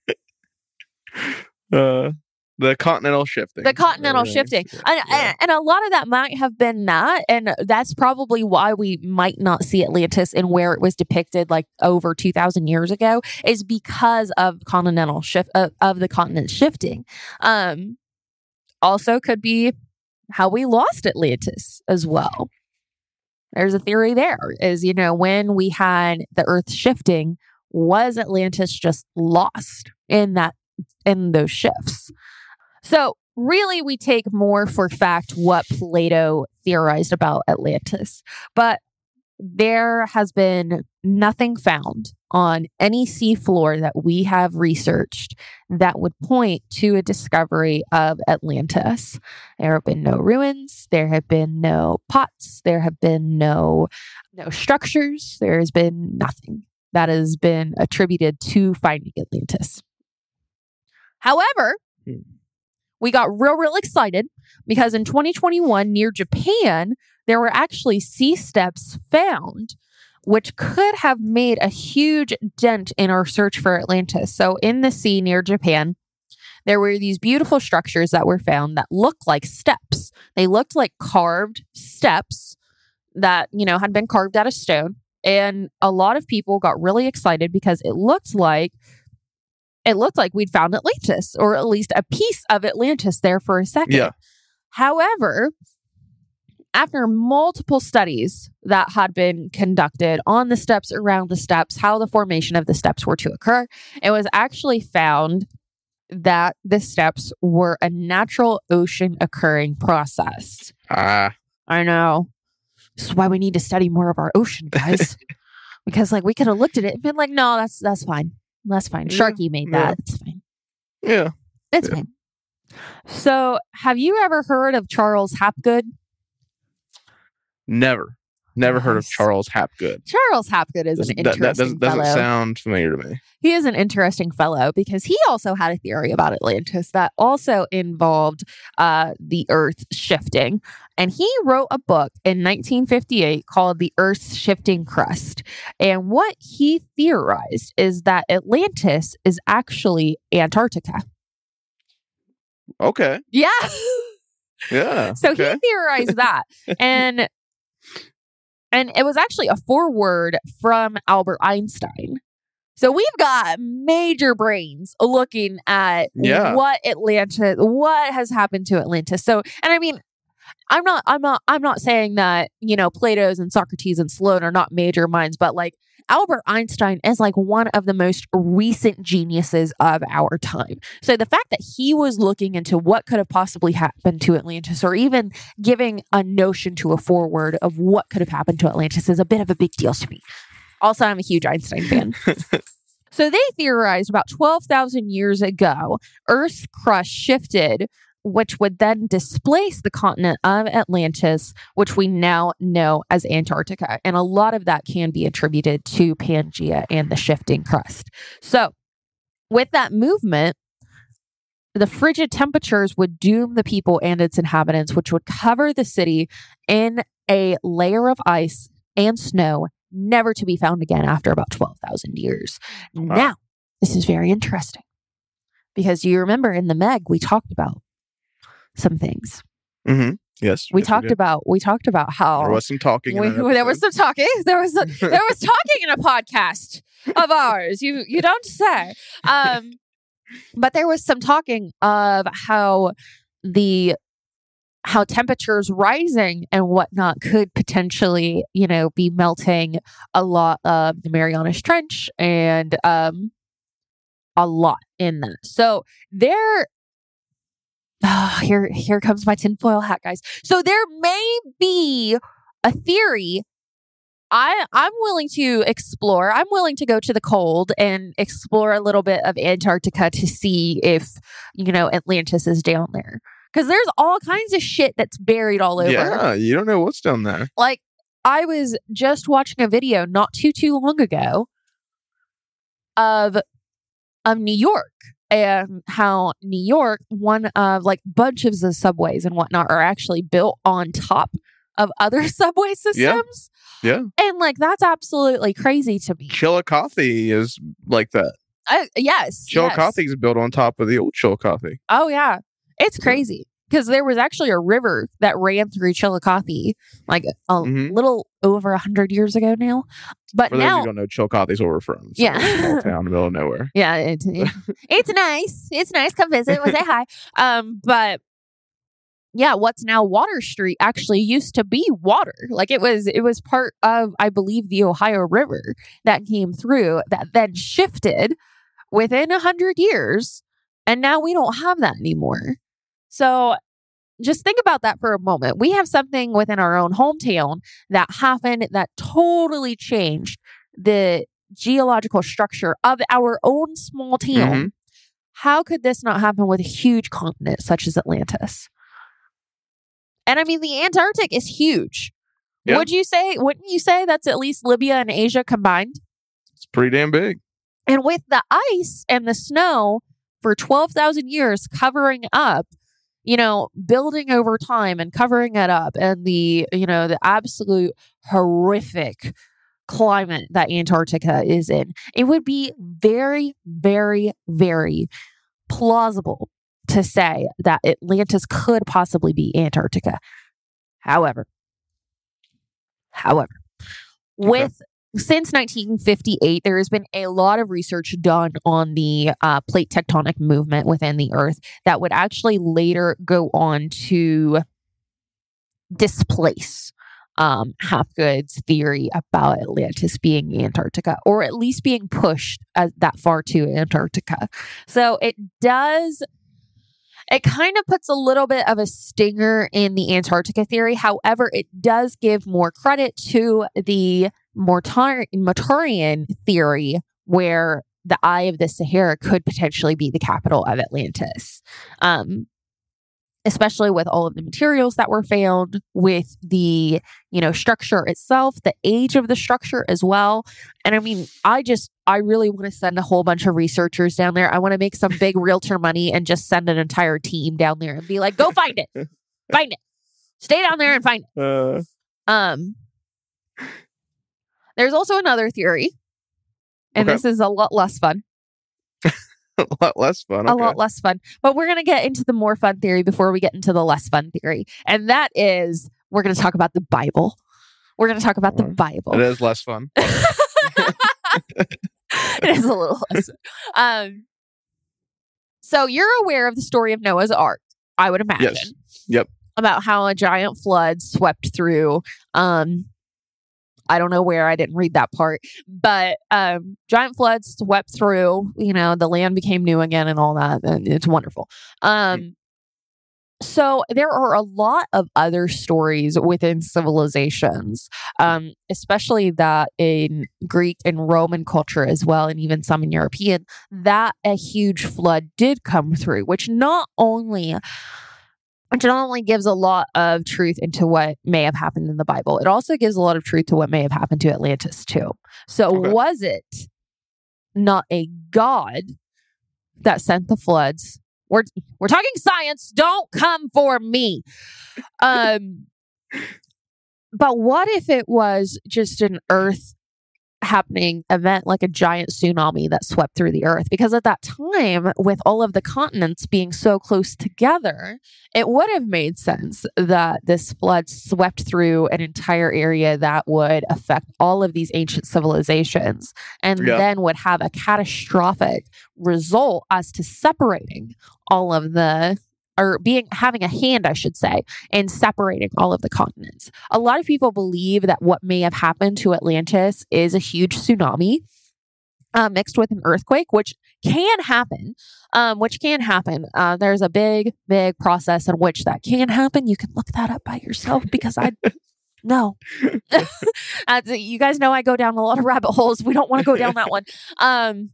Uh, the continental shifting. The continental Or, uh, shifting. yeah. And, Yeah. and a lot of that might have been that. And that's probably why we might not see Atlantis and where it was depicted like over two thousand years ago is because of continental shift, uh, of the continent shifting. Um, also could be how we lost Atlantis as well. There's a theory there is, you know, when we had the earth shifting, was Atlantis just lost in that, in those shifts? So really, we take more for fact what Plato theorized about Atlantis, but there has been nothing found on any seafloor that we have researched that would point to a discovery of Atlantis. There have been no ruins. There have been no pots. There have been no, no structures. There has been nothing that has been attributed to finding Atlantis. However, Hmm. we got real, real excited because in twenty twenty-one, near Japan, there were actually sea steps found, which could have made a huge dent in our search for Atlantis. So in the sea near Japan, there were these beautiful structures that were found that looked like steps. They looked like carved steps that, you know, had been carved out of stone. And a lot of people got really excited because it looked like It looked like we'd found Atlantis, or at least a piece of Atlantis there for a second. Yeah. However, after multiple studies that had been conducted on the steps, around the steps, how the formation of the steps were to occur, it was actually found that the steps were a natural ocean occurring process. Ah. I know. This is why we need to study more of our ocean, guys. Because like we could have looked at it and been like, no, that's that's fine. That's fine. Sharky made that. Yeah. It's fine. Yeah. It's Yeah. fine. So, have you ever heard of Charles Hapgood? Never. Never heard of Yes. Charles Hapgood. Charles Hapgood is Doesn't- an that, interesting that doesn't, doesn't fellow. sound familiar to me. He is an interesting fellow because he also had a theory about Atlantis that also involved uh, the Earth shifting. And he wrote a book in nineteen fifty-eight called The Earth's Shifting Crust. And what he theorized is that Atlantis is actually Antarctica. Okay. Yeah. Yeah. So okay. he theorized that. and and it was actually a foreword from Albert Einstein. So we've got major brains looking at Yeah. what Atlantis, what has happened to Atlantis. So, and I mean, I'm not, I'm not, I'm not saying that, you know, Plato's and Socrates and Sloane are not major minds, but like Albert Einstein is like one of the most recent geniuses of our time. So the fact that he was looking into what could have possibly happened to Atlantis, or even giving a notion to a foreword of what could have happened to Atlantis, is a bit of a big deal to me. Also, I'm a huge Einstein fan. So they theorized about twelve thousand years ago, Earth's crust shifted, which would then displace the continent of Atlantis, which we now know as Antarctica. And a lot of that can be attributed to Pangea and the shifting crust. So with that movement, the frigid temperatures would doom the people and its inhabitants, which would cover the city in a layer of ice and snow, never to be found again after about twelve thousand years. Wow. Now, this is very interesting because you remember in the Meg, we talked about some things. Mm-hmm. Yes. We yes, talked did. about, we talked about how There was some talking. in we, that there was episode. some talking. There was, a, there was talking in a podcast of ours. You, you don't say. Um, but there was some talking of how the, how temperatures rising and whatnot could potentially, you know, be melting a lot of the Marianas Trench and um, a lot in that. So there, oh, here, here comes my tinfoil hat, guys. So there may be a theory. I, I'm willing to explore. I'm willing to go to the cold and explore a little bit of Antarctica to see if, you know, Atlantis is down there. Because there's all kinds of shit that's buried all over. Yeah, you don't know what's down there. Like, I was just watching a video not too, too long ago of, of New York and how New York, one of like bunches of subways and whatnot are actually built on top of other subway systems. Yeah. And like, that's absolutely crazy to me. Chillicothe is like that. I, yes. Chillicothe yes. is built on top of the old Chillicothe. Oh, yeah. It's crazy because there was actually a river that ran through Chillicothe like a Mhm. little over a hundred years ago now. But For those who now, don't know, Chillicothe is where we're from. So Yeah. it's a small town in the middle of nowhere. yeah, it, it- it's nice. It's nice. Come visit. We'll say hi. Um, but yeah, what's now Water Street actually used to be water. Like it was, it was part of, I believe, the Ohio River that came through that then shifted within a hundred years. And now we don't have that anymore. So just think about that for a moment. We have something within our own hometown that happened that totally changed the geological structure of our own small town. Mhm. How could this not happen with a huge continent such as Atlantis? And I mean, the Antarctic is huge. Yeah. Would you say, wouldn't you say that's at least Libya and Asia combined? It's pretty damn big. And with the ice and the snow for twelve thousand years covering up, you know, building over time and covering it up, and the, you know, the absolute horrific climate that Antarctica is in, it would be very, very, very plausible to say that Atlantis could possibly be Antarctica. However, however, with since nineteen fifty-eight, there has been a lot of research done on the uh, plate tectonic movement within the Earth that would actually later go on to displace um, Hapgood's theory about Atlantis being Antarctica, or at least being pushed as that far to Antarctica. So it does, it kind of puts a little bit of a stinger in the Antarctica theory. However, it does give more credit to the Mortar- Mortarian theory, where the Eye of the Sahara could potentially be the capital of Atlantis. Um, especially with all of the materials that were found, with the, you know, structure itself, the age of the structure as well. And I mean, I just, I really want to send a whole bunch of researchers down there. I want to make some big realtor money and just send an entire team down there and be like, go find it. Find it. Stay down there and find it. Uh. Um, there's also another theory, and okay. This is a lot less fun. A lot less fun. Okay. A lot less fun. But we're going to get into the more fun theory before we get into the less fun theory. And that is, we're going to talk about the Bible. We're going to talk about the Bible. It is less fun. It is a little less. Um, so you're aware of the story of Noah's Ark, I would imagine. Yes. Yep. About how a giant flood swept through. Um, I don't know where, I didn't read that part, but um, giant floods swept through, you know, the land became new again and all that. And it's wonderful. Um, mm. So there are a lot of other stories within civilizations, um, especially that in Greek and Roman culture as well, and even some in European, that a huge flood did come through, which not only... Which not only gives a lot of truth into what may have happened in the Bible, it also gives a lot of truth to what may have happened to Atlantis too. So okay. Was it not a god that sent the floods? We're we're talking science. Don't come for me. Um, but what if it was just an earth happening event, like a giant tsunami that swept through the earth? Because at that time, with all of the continents being so close together, it would have made sense that this flood swept through an entire area that would affect all of these ancient civilizations, and yeah. then would have a catastrophic result as to separating all of the or being having a hand, I should say, in separating all of the continents. A lot of people believe that what may have happened to Atlantis is a huge tsunami uh, mixed with an earthquake, which can happen, um, which can happen. Uh, there's a big, big process in which that can happen. You can look that up by yourself because I... No. uh, you guys know I go down a lot of rabbit holes. We don't want to go down that one. Um,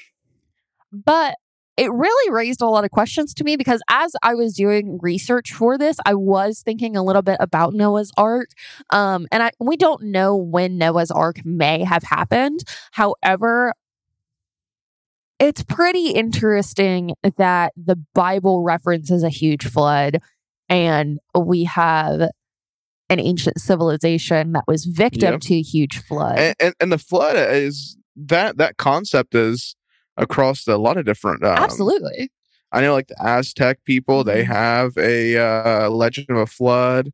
but it really raised a lot of questions to me because as I was doing research for this, I was thinking a little bit about Noah's Ark. Um, and I, we don't know when Noah's Ark may have happened. However, it's pretty interesting that the Bible references a huge flood, and we have an ancient civilization that was victim yep. to a huge flood. And, and, and the flood is, that that concept is across a lot of different... Um, Absolutely. I know like the Aztec people, mm-hmm. they have a uh, legend of a flood.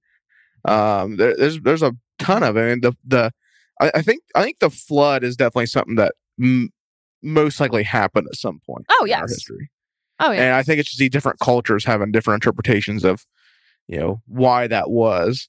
Um, there, there's there's a ton of it. I mean, the, the, I, I think I think the flood is definitely something that m- most likely happened at some point oh, in yes. our history. Oh, yeah. And I think it's just the different cultures having different interpretations of, you know, why that was.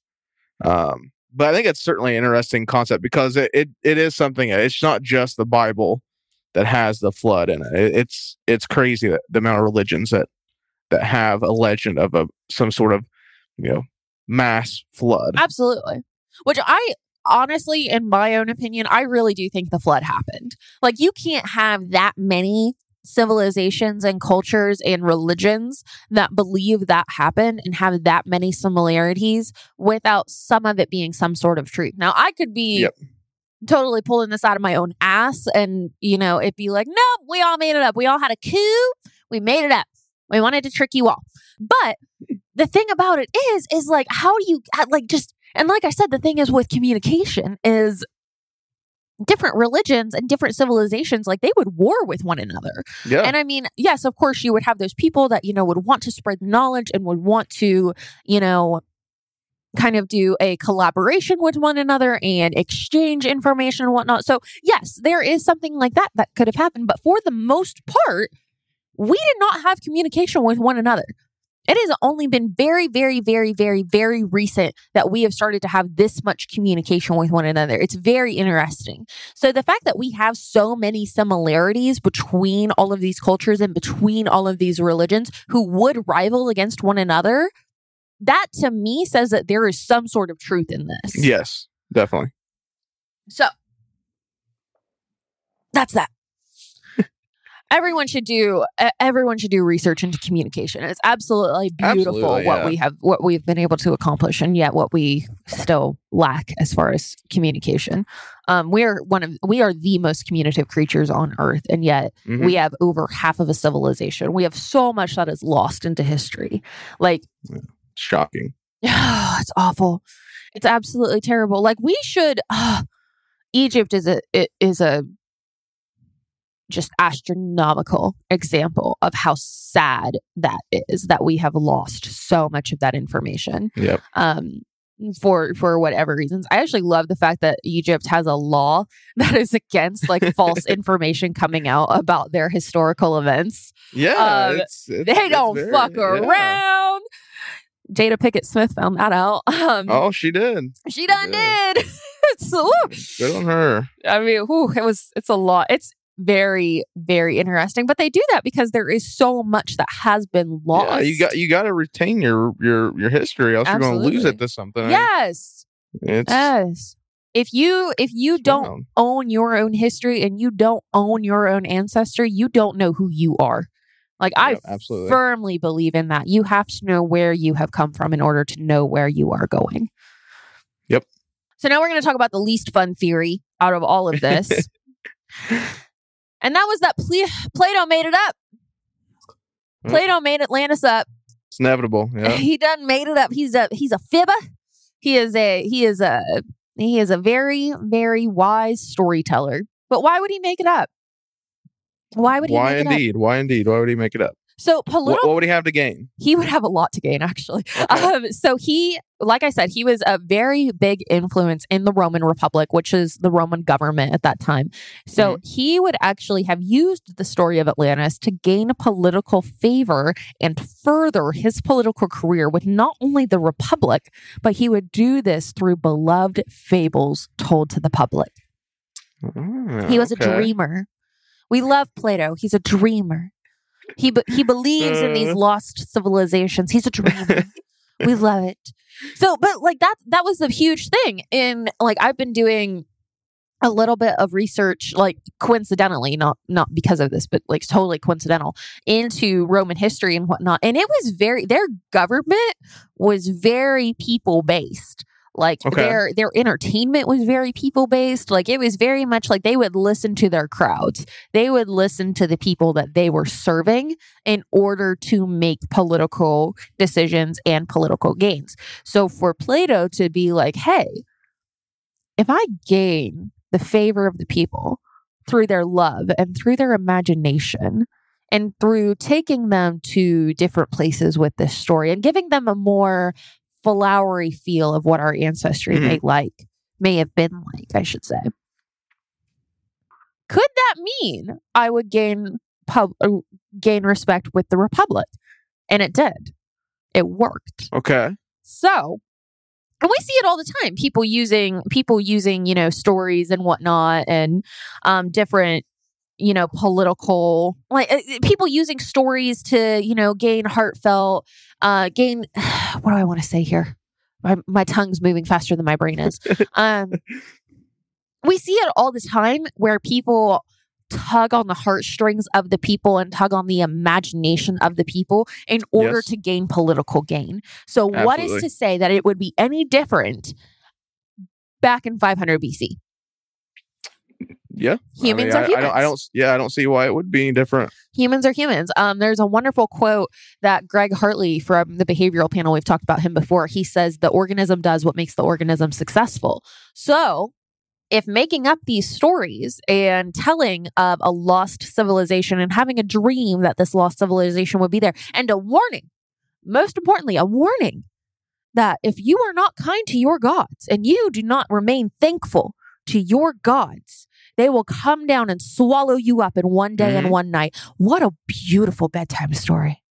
Um, but I think it's certainly an interesting concept because it, it, it is something, it's not just the Bible that has the flood in it. it it's it's crazy that the amount of religions that that have a legend of a some sort of, you know, mass flood. Absolutely. Which I honestly, in my own opinion, I really do think the flood happened. Like, you can't have that many civilizations and cultures and religions that believe that happened and have that many similarities without some of it being some sort of truth. Now, I could be yep. totally pulling this out of my own ass and, you know, it'd be like, nope, we all made it up. We all had a coup. We made it up. We wanted to trick you all. But the thing about it is, is like, how do you, like, just, and like I said, the thing is with communication is different religions and different civilizations, like, they would war with one another. Yeah. And I mean, yes, of course, you would have those people that, you know, would want to spread knowledge and would want to, you know, kind of do a collaboration with one another and exchange information and whatnot. So yes, there is something like that that could have happened. But for the most part, we did not have communication with one another. It has only been very, very, very, very, very recent that we have started to have this much communication with one another. It's very interesting. So the fact that we have so many similarities between all of these cultures and between all of these religions who would rival against one another, that to me says that there is some sort of truth in this. Yes, definitely. So that's that. everyone should do everyone should do research into communication. It's absolutely beautiful Absolutely, what yeah. we have what we've been able to accomplish, and yet what we still lack as far as communication. Um, we are one of we are the most communicative creatures on earth, and yet Mhm. we have over half of a civilization. We have so much that is lost into history. Like Shocking. it's awful. It's absolutely terrible. Like we should uh, Egypt is a it is a just astronomical example of how sad that is that we have lost so much of that information. Yep. Um, for for whatever reasons. I actually love the fact that Egypt has a law that is against like false information coming out about their historical events. Yeah. Um, it's, it's, They it's don't very- fuck yeah. around. Jada Pickett Smith found that out. Um, Oh, she did. she done yeah. did. So, woo. Good on her. I mean, whew, it was, it's a lot. It's very, very interesting, but they do that because there is so much that has been lost. Yeah, you got you got to retain your your your history, else you're going to lose Absolutely. it to something. Yes. It's Yes. If you, if you don't wild. own your own history and you don't own your own ancestry, you don't know who you are. Like I Yep, absolutely. firmly believe in that. You have to know where you have come from in order to know where you are going. Yep. So now we're going to talk about the least fun theory out of all of this. And that was that Ple- Plato made it up. Yep. Plato made Atlantis up. It's inevitable. Yeah. He done made it up. He's a he's a fibber. He is a he is a he is a very very wise storyteller. But why would he make it up? Why would he Why make it up? indeed? Why indeed? Why would he make it up? So What, political what would he have to gain? he would have a lot to gain actually. Okay. Um, so he, like I said, he was a very big influence in the Roman Republic, which is the Roman government at that time. So he would actually have used the story of Atlantis to gain political favor and further his political career with not only the Republic, but he would do this through beloved fables told to the public. Ah, He was okay. a dreamer. We love Plato. He's a dreamer. He be- he believes in these Uh. lost civilizations. He's a dreamer. We love it. So, but like that that was a huge thing. In like I've been doing a little bit of research, like coincidentally, not not because of this, but like totally coincidental, into Roman history and whatnot. And it was very their government was very people based. Like Okay. their their entertainment was very people based. Like it was very much like they would listen to their crowds. They would listen to the people that they were serving in order to make political decisions and political gains. So for Plato to be like, hey, if I gain the favor of the people through their love and through their imagination and through taking them to different places with this story and giving them a more flowery feel of what our ancestry Mhm. may like, may have been like, I should say. Could that mean I would gain pub, uh, gain respect with the Republic? And it did. It worked. Okay. So, and we see it all the time. People using people using, you know, stories and whatnot, and um, different, you know, political like uh, people using stories to, you know, gain heartfelt, uh, gain. What do I want to say here? My my tongue's moving faster than my brain is. Um, we see it all the time where people tug on the heartstrings of the people and tug on the imagination of the people in order Yes. to gain political gain. So what is Absolutely. to say that it would be any different back in five hundred B C? Yeah. Humans I are mean, I, I humans. don't, I don't. Yeah, I don't see why it would be any different. Humans are humans. Um, there's a wonderful quote that Greg Hartley from the behavioral panel, we've talked about him before. He says the organism does what makes the organism successful. So if making up these stories and telling of a lost civilization and having a dream that this lost civilization would be there, and a warning, most importantly, a warning that if you are not kind to your gods and you do not remain thankful to your gods, they will come down and swallow you up in one day Mhm. and one night. What a beautiful bedtime story.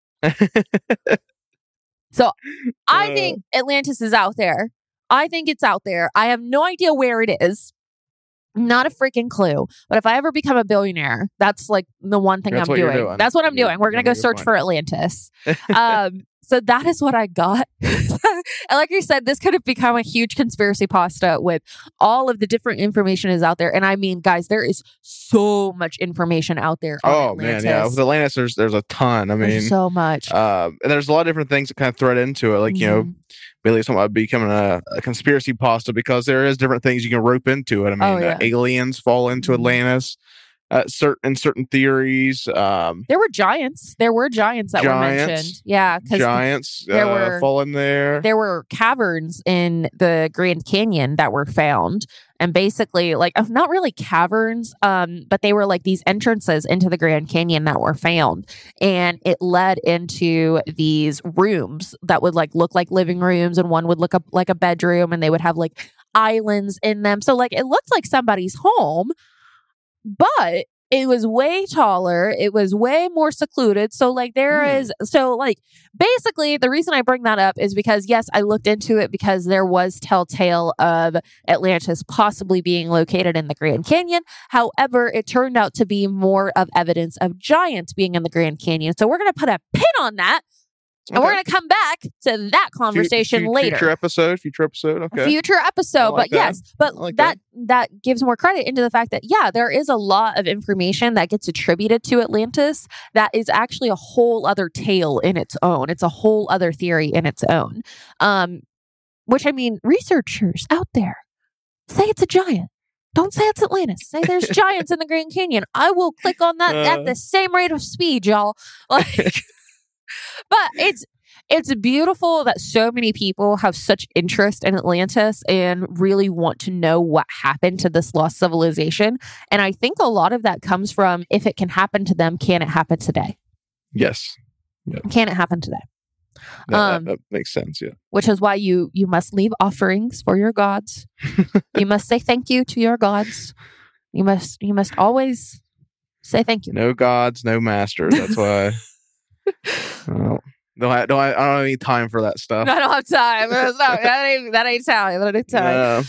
So I Uh. think Atlantis is out there. I think it's out there. I have no idea where it is. Not a freaking clue. But if I ever become a billionaire, that's like the one thing That's I'm what you're doing. doing. That's what I'm You're- doing. We're you're going to go gonna go search find for Atlantis. um, so that is what I got. And like I said, this could have become a huge conspiracy pasta with all of the different information is out there. And I mean, guys, there is so much information out there on Oh Atlantis. man, yeah. With Atlantis, there's there's a ton. I mean, There's so much. Uh, and there's a lot of different things that kind of thread into it. Like, you know, Mhm. Bailey's talking about becoming a, a conspiracy pasta because there is different things you can rope into it. I mean, Oh, yeah. uh, aliens fall into Mhm. Atlantis. Uh, certain certain theories, um, There were giants. There were giants that Giants. were mentioned. Yeah, because giants there uh, were- fall in there. there were caverns in the Grand Canyon that were found. And basically, like, uh, not really caverns, um, but they were like these entrances into the Grand Canyon that were found. And it led into these rooms that would like look like living rooms, and one would look up like a bedroom, and they would have like islands in them. So, like, it looked like somebody's home, but it was way taller. It was way more secluded. So, like, there Hmm. is, so, like, basically, the reason I bring that up is because, yes, I looked into it because there was telltale of Atlantis possibly being located in the Grand Canyon. However, it turned out to be more of evidence of giants being in the Grand Canyon. So, we're going to put a pin on that. And we're Okay. going to come back to that conversation Fu- fu- later. Future episode. Future episode. Okay. Future episode. I like But that. yes, but I like that, that gives more credit into the fact that, yeah, there is a lot of information that gets attributed to Atlantis that is actually a whole other tale in its own. It's a whole other theory in its own. Um, which, I mean, researchers out there say it's a giant. Don't say it's Atlantis. Say there's giants in the Grand Canyon. I will click on that Uh. at the same rate of speed, y'all. Like, but it's it's beautiful that so many people have such interest in Atlantis and really want to know what happened to this lost civilization. And I think a lot of that comes from, if it can happen to them, can it happen today? Yes. Can it happen today? That, Um, that, that makes sense. Yeah. Which is why you you must leave offerings for your gods. You must say thank you to your gods. You must you must always say thank you. No gods, no masters. That's why. Well, don't I, don't I, I don't have any time for that stuff. I don't have time. That's not- that ain't that ain't time. That ain't time.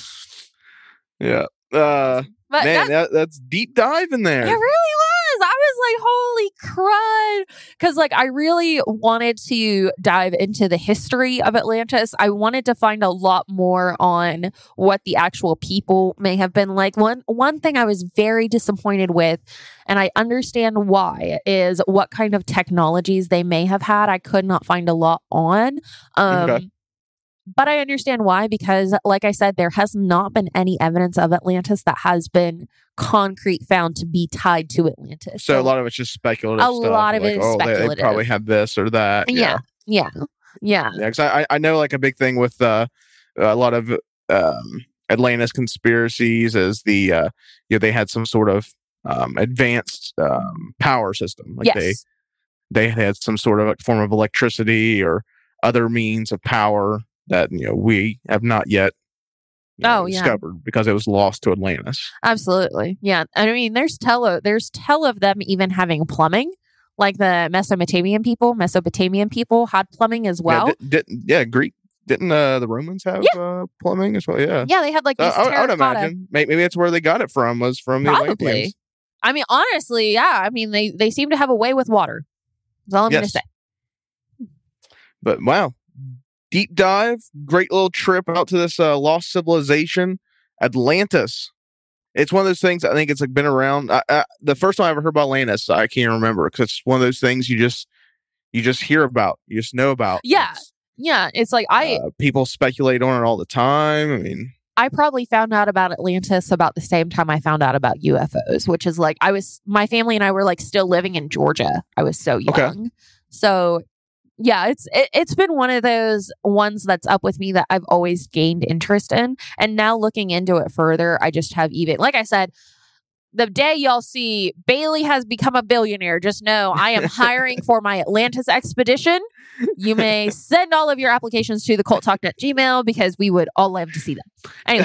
Yeah. Yeah. Uh, But man, that, that, that's deep dive in there. it really was. I was like, holy crud. Because, like, I really wanted to dive into the history of Atlantis. I wanted to find a lot more on what the actual people may have been like. One, one thing I was very disappointed with, and I understand why, is what kind of technologies they may have had. I could not find a lot on. Um, Okay. But I understand why, because like I said, there has not been any evidence of Atlantis that has been concrete found to be tied to Atlantis. So a lot of it's just speculative. A stuff. lot of like, it is oh, they- They, speculative. probably had this or that. Yeah. Yeah. Yeah. Yeah, because I I know like a big thing with uh, a lot of um, Atlantis conspiracies is the uh, you know they had some sort of um, advanced um, power system. Like yes. they they had some sort of like form of electricity or other means of power that you know we have not yet you know, Oh, yeah. discovered because it was lost to Atlantis. Absolutely. Yeah. And I mean, there's tell of, there's tell of them even having plumbing, like the Mesopotamian people, Mesopotamian people had plumbing as well. Yeah, did, did, yeah Greek didn't uh, the Romans have uh, plumbing as well? Yeah. Yeah, they had like So these I, I would terracotta. imagine maybe, maybe that's where they got it from was from the Probably. Atlanteans. I mean, honestly, yeah. I mean, they they seem to have a way with water. That's all I'm Yes. going to say. But wow, deep dive, great little trip out to this uh, lost civilization, Atlantis. It's one of those things. I think it's like been around. I, I, the first time I ever heard about Atlantis, I can't remember because it's one of those things you just you just hear about, you just know about. Yeah. It's, Yeah, it's like I uh, people speculate on it all the time. I mean, I probably found out about Atlantis about the same time I found out about U F Os, which is like I was my family and I were like still living in Georgia. I was so young. Okay. So yeah, it's it, it's been one of those ones that's up with me that I've always gained interest in. And now looking into it further, I just have even like I said, the day y'all see Bailey has become a billionaire, just know I am hiring for my Atlantis expedition. You may send all of your applications to the cult talk at gmail because we would all love to see them. Anyway,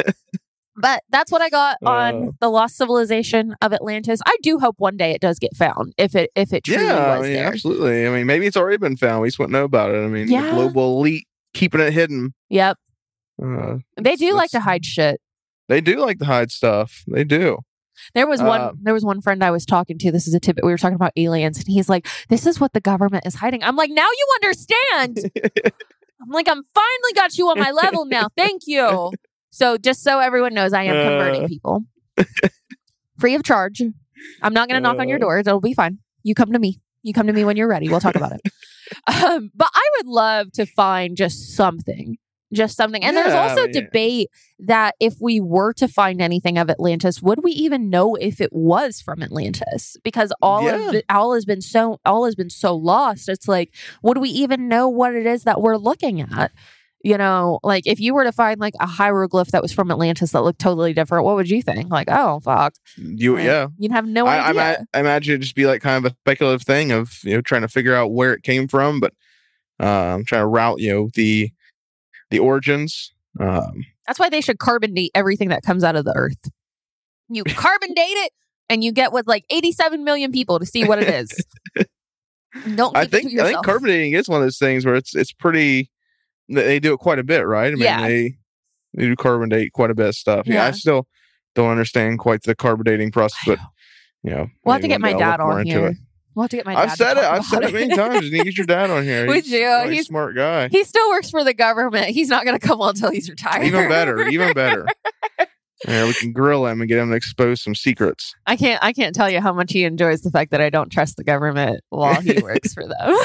but that's what I got on Uh. the lost civilization of Atlantis. I do hope one day it does get found if it if it truly yeah, I was mean, there. absolutely. I mean, maybe it's already been found. We just wouldn't know about it. I mean, Yeah. the global elite keeping it hidden. Yep, Uh, they do like to that's- hide shit. They do like to hide stuff. They do. There was one Uh, there was one friend I was talking to. This is a tidbit. We were talking about aliens, and he's like, "This is what the government is hiding." I'm like, "Now you understand." I'm like, "I'm finally got you on my level now. Thank you." So just so everyone knows, I am converting Uh. people free of charge. I'm not going to knock on your Uh. doors. It'll be fine. You come to me. You come to me when you're ready. We'll talk about it. Um, but I would love to find just something. Just something. And there's Yeah, also yeah. debate that if we were to find anything of Atlantis, would we even know if it was from Atlantis? Because all Yeah. of it, all has been so all has been so lost. It's like, would we even know what it is that we're looking at? You know, like if you were to find like a hieroglyph that was from Atlantis that looked totally different, what would you think? Like, oh fuck, You, Like, yeah. you'd have no I, I, idea. ma- I imagine it'd just be like kind of a speculative thing of, you know, trying to figure out where it came from, but um, trying to route, you know, the the origins. Um, That's why they should carbon date everything that comes out of the earth. You carbon date it, and you get with like eighty-seven million people to see what it is. Don't keep I it think to I yourself. think carbon dating is one of those things where it's it's pretty. They do it quite a bit, right? I mean, Yeah. they they do carbon date quite a bit of stuff. Yeah, Yeah. I still don't understand quite the carbon dating process, but you know, We'll have to maybe get my one day I'll dad look more on into here. it. We'll have to get my dad. I've said to it. talk I've said about it many times. You need to get your dad on here. Would He's you? a He's- smart guy. He still works for the government. He's not going to come on until he's retired. Even better. Even better. Yeah, we can grill him and get him to expose some secrets. I can't. I can't tell you how much he enjoys the fact that I don't trust the government while he works for them.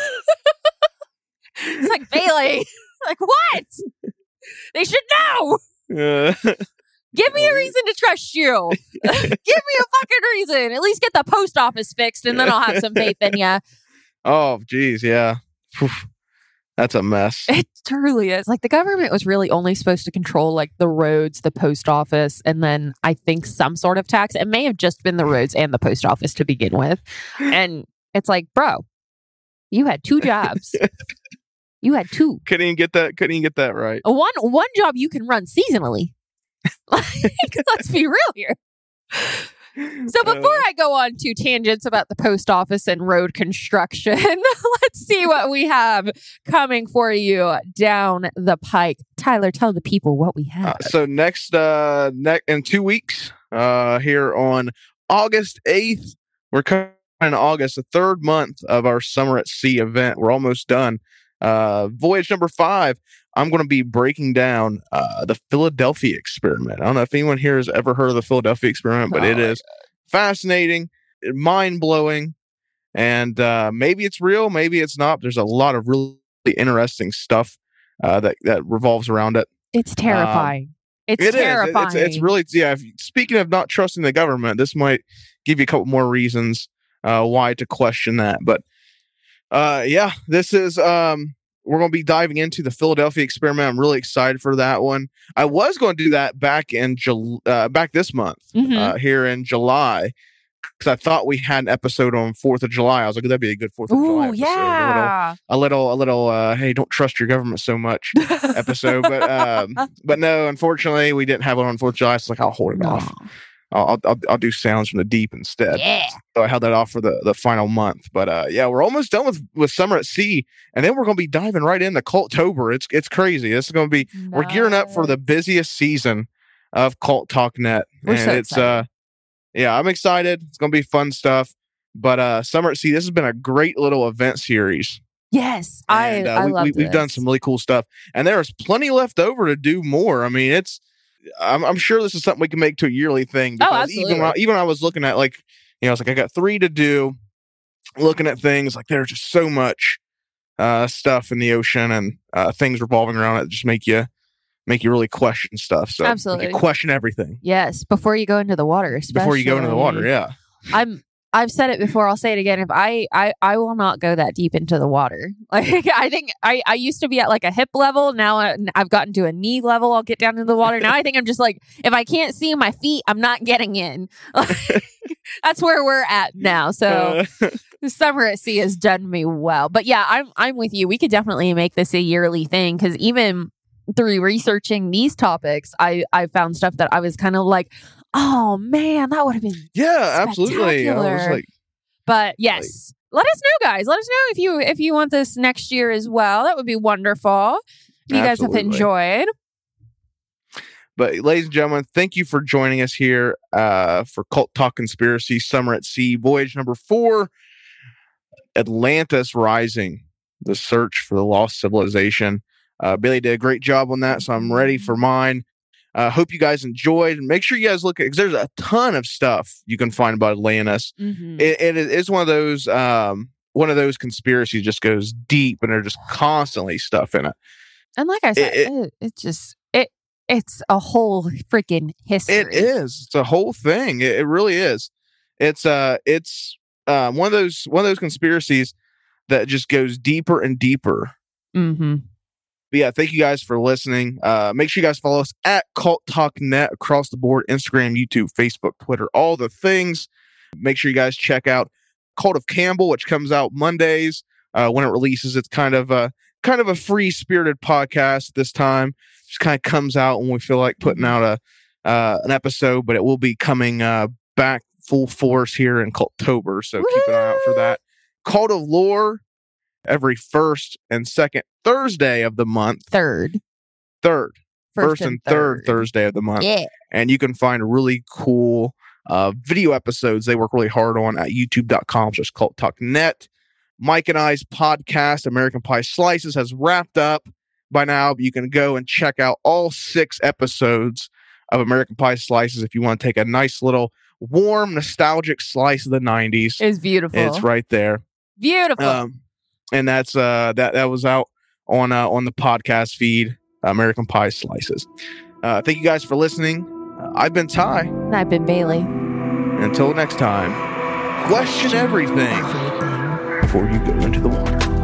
It's like, Bailey. Like, what? They should know. Uh, Give me a reason to trust you. Give me a fucking reason. At least get the post office fixed, and then I'll have some faith in you. oh, geez, yeah. Phew. That's a mess. It truly is. Like the government was really only supposed to control like the roads, the post office, and then I think some sort of tax. It may have just been the roads and the post office to begin with. And it's like, bro, you had two jobs. You had two. Couldn't even get that. Couldn't even get that right. One one job you can run seasonally. Like, let's be real here. So before Uh, I go on to tangents about the post office and road construction, let's see what we have coming for you down the pike. Tyler, tell the people what we have. Uh, so next, uh, ne- in two weeks, uh, here on August eighth, we're coming in August, the third month of our Summer at Sea event. We're almost done. Uh, voyage number five. I'm going to be breaking down uh, the Philadelphia experiment. I don't know if anyone here has ever heard of the Philadelphia experiment, but Oh it my is fascinating, mind blowing, and uh, maybe it's real, maybe it's not. There's a lot of really interesting stuff uh, that that revolves around it. It's terrifying. it's It is. It- terrifying. It's, it's really yeah. If, speaking of not trusting the government, this might give you a couple more reasons uh, why to question that. But uh, yeah, this is. Um, we're going to be diving into the Philadelphia experiment. I'm really excited for that one. I was going to do that back in Jul- uh, back this month Mhm. uh, here in July because I thought we had an episode on fourth of July. I was like, that'd be a good fourth of July Ooh, episode. yeah. A little, a little, a little. Uh, hey, don't trust your government so much episode. But um, but no, unfortunately, we didn't have one on fourth of July. So like, I'll hold it off. I'll, I'll I'll do sounds from the deep instead. Yeah. So I held that off for the, the final month. But uh, yeah, we're almost done with, with Summer at Sea, and then we're going to be diving right into Cultober. It's it's crazy. This is going to be we're gearing up for the busiest season of Cult Talk Net, We're and so it's uh yeah, I'm excited. It's going to be fun stuff. But uh, Summer at Sea, this has been a great little event series. Yes, I And, uh, I we, love we, we've done some really cool stuff, and there's plenty left over to do more. I mean, it's I'm, I'm sure this is something we can make to a yearly thing. Oh, Because even when I, even when I was looking at like you know, it's like I got three to do. Looking at things like there's just so much uh, stuff in the ocean and uh, things revolving around it that just make you make you really question stuff. So Absolutely. make you question everything Yes, before you go into the water, especially. before you go into the water. Yeah. I'm I've said it before, I'll say it again. If I I I will not go that deep into the water. Like I think I I used to be at like a hip level. Now I, I've gotten to a knee level. I'll get down into the water. Now I think I'm just like, if I can't see my feet, I'm not getting in. That's where we're at now. So Uh, the Summer at Sea has done me well. But yeah, I'm I'm with you. We could definitely make this a yearly thing because even through researching these topics, I I found stuff that I was kind of like, oh man, that would have been. yeah, absolutely. I was Spectacular. like, But yes, let us know, guys. Let us know if you if you want this next year as well. That would be wonderful. If you guys have Absolutely. enjoyed. But ladies and gentlemen, thank you for joining us here uh, for Cult Talk Conspiracy Summer at Sea, voyage number four, Atlantis Rising, the search for the lost civilization. Uh, Bailey did a great job on that, so I'm ready for mine. I uh, hope you guys enjoyed. Make sure you guys look at, because there's a ton of stuff you can find about Atlantis. Mm-hmm. It, it is one of those um, one of those conspiracies just goes deep, and there's just constantly stuff in it. And like I said, it, it, it, it just it it's a whole freaking history. It is. It's a whole thing. It, it really is. It's uh it's uh, one of those one of those conspiracies that just goes deeper and deeper. Mm-hmm. But yeah, thank you guys for listening. Uh, make sure you guys follow us at Cult Talk Net across the board: Instagram, YouTube, Facebook, Twitter, all the things. Make sure you guys check out Cult of Campbell, which comes out Mondays uh, when it releases. It's kind of a kind of a free spirited podcast this time. Just kind of comes out when we feel like putting out a uh, an episode, but it will be coming uh, back full force here in Cultober. So Woo! Keep an eye out for that. Cult of Lore every first and second Thursday of the month. Third. Third. First, first and, and third. third Thursday of the month. Yeah. And you can find really cool uh, video episodes they work really hard on at youtube dot com slash Cult Talk Net. Mike and I's podcast, American Pie Slices, has wrapped up by now. But you can go and check out all six episodes of American Pie Slices if you want to take a nice little warm, nostalgic slice of the nineties. It's beautiful. It's right there. Beautiful. Um, and that's uh, that that was out on uh, on the podcast feed, American Pie Slices. Uh, thank you guys for listening. Uh, I've been Ty. And I've been Bailey. Until next time, question everything before you go into the water.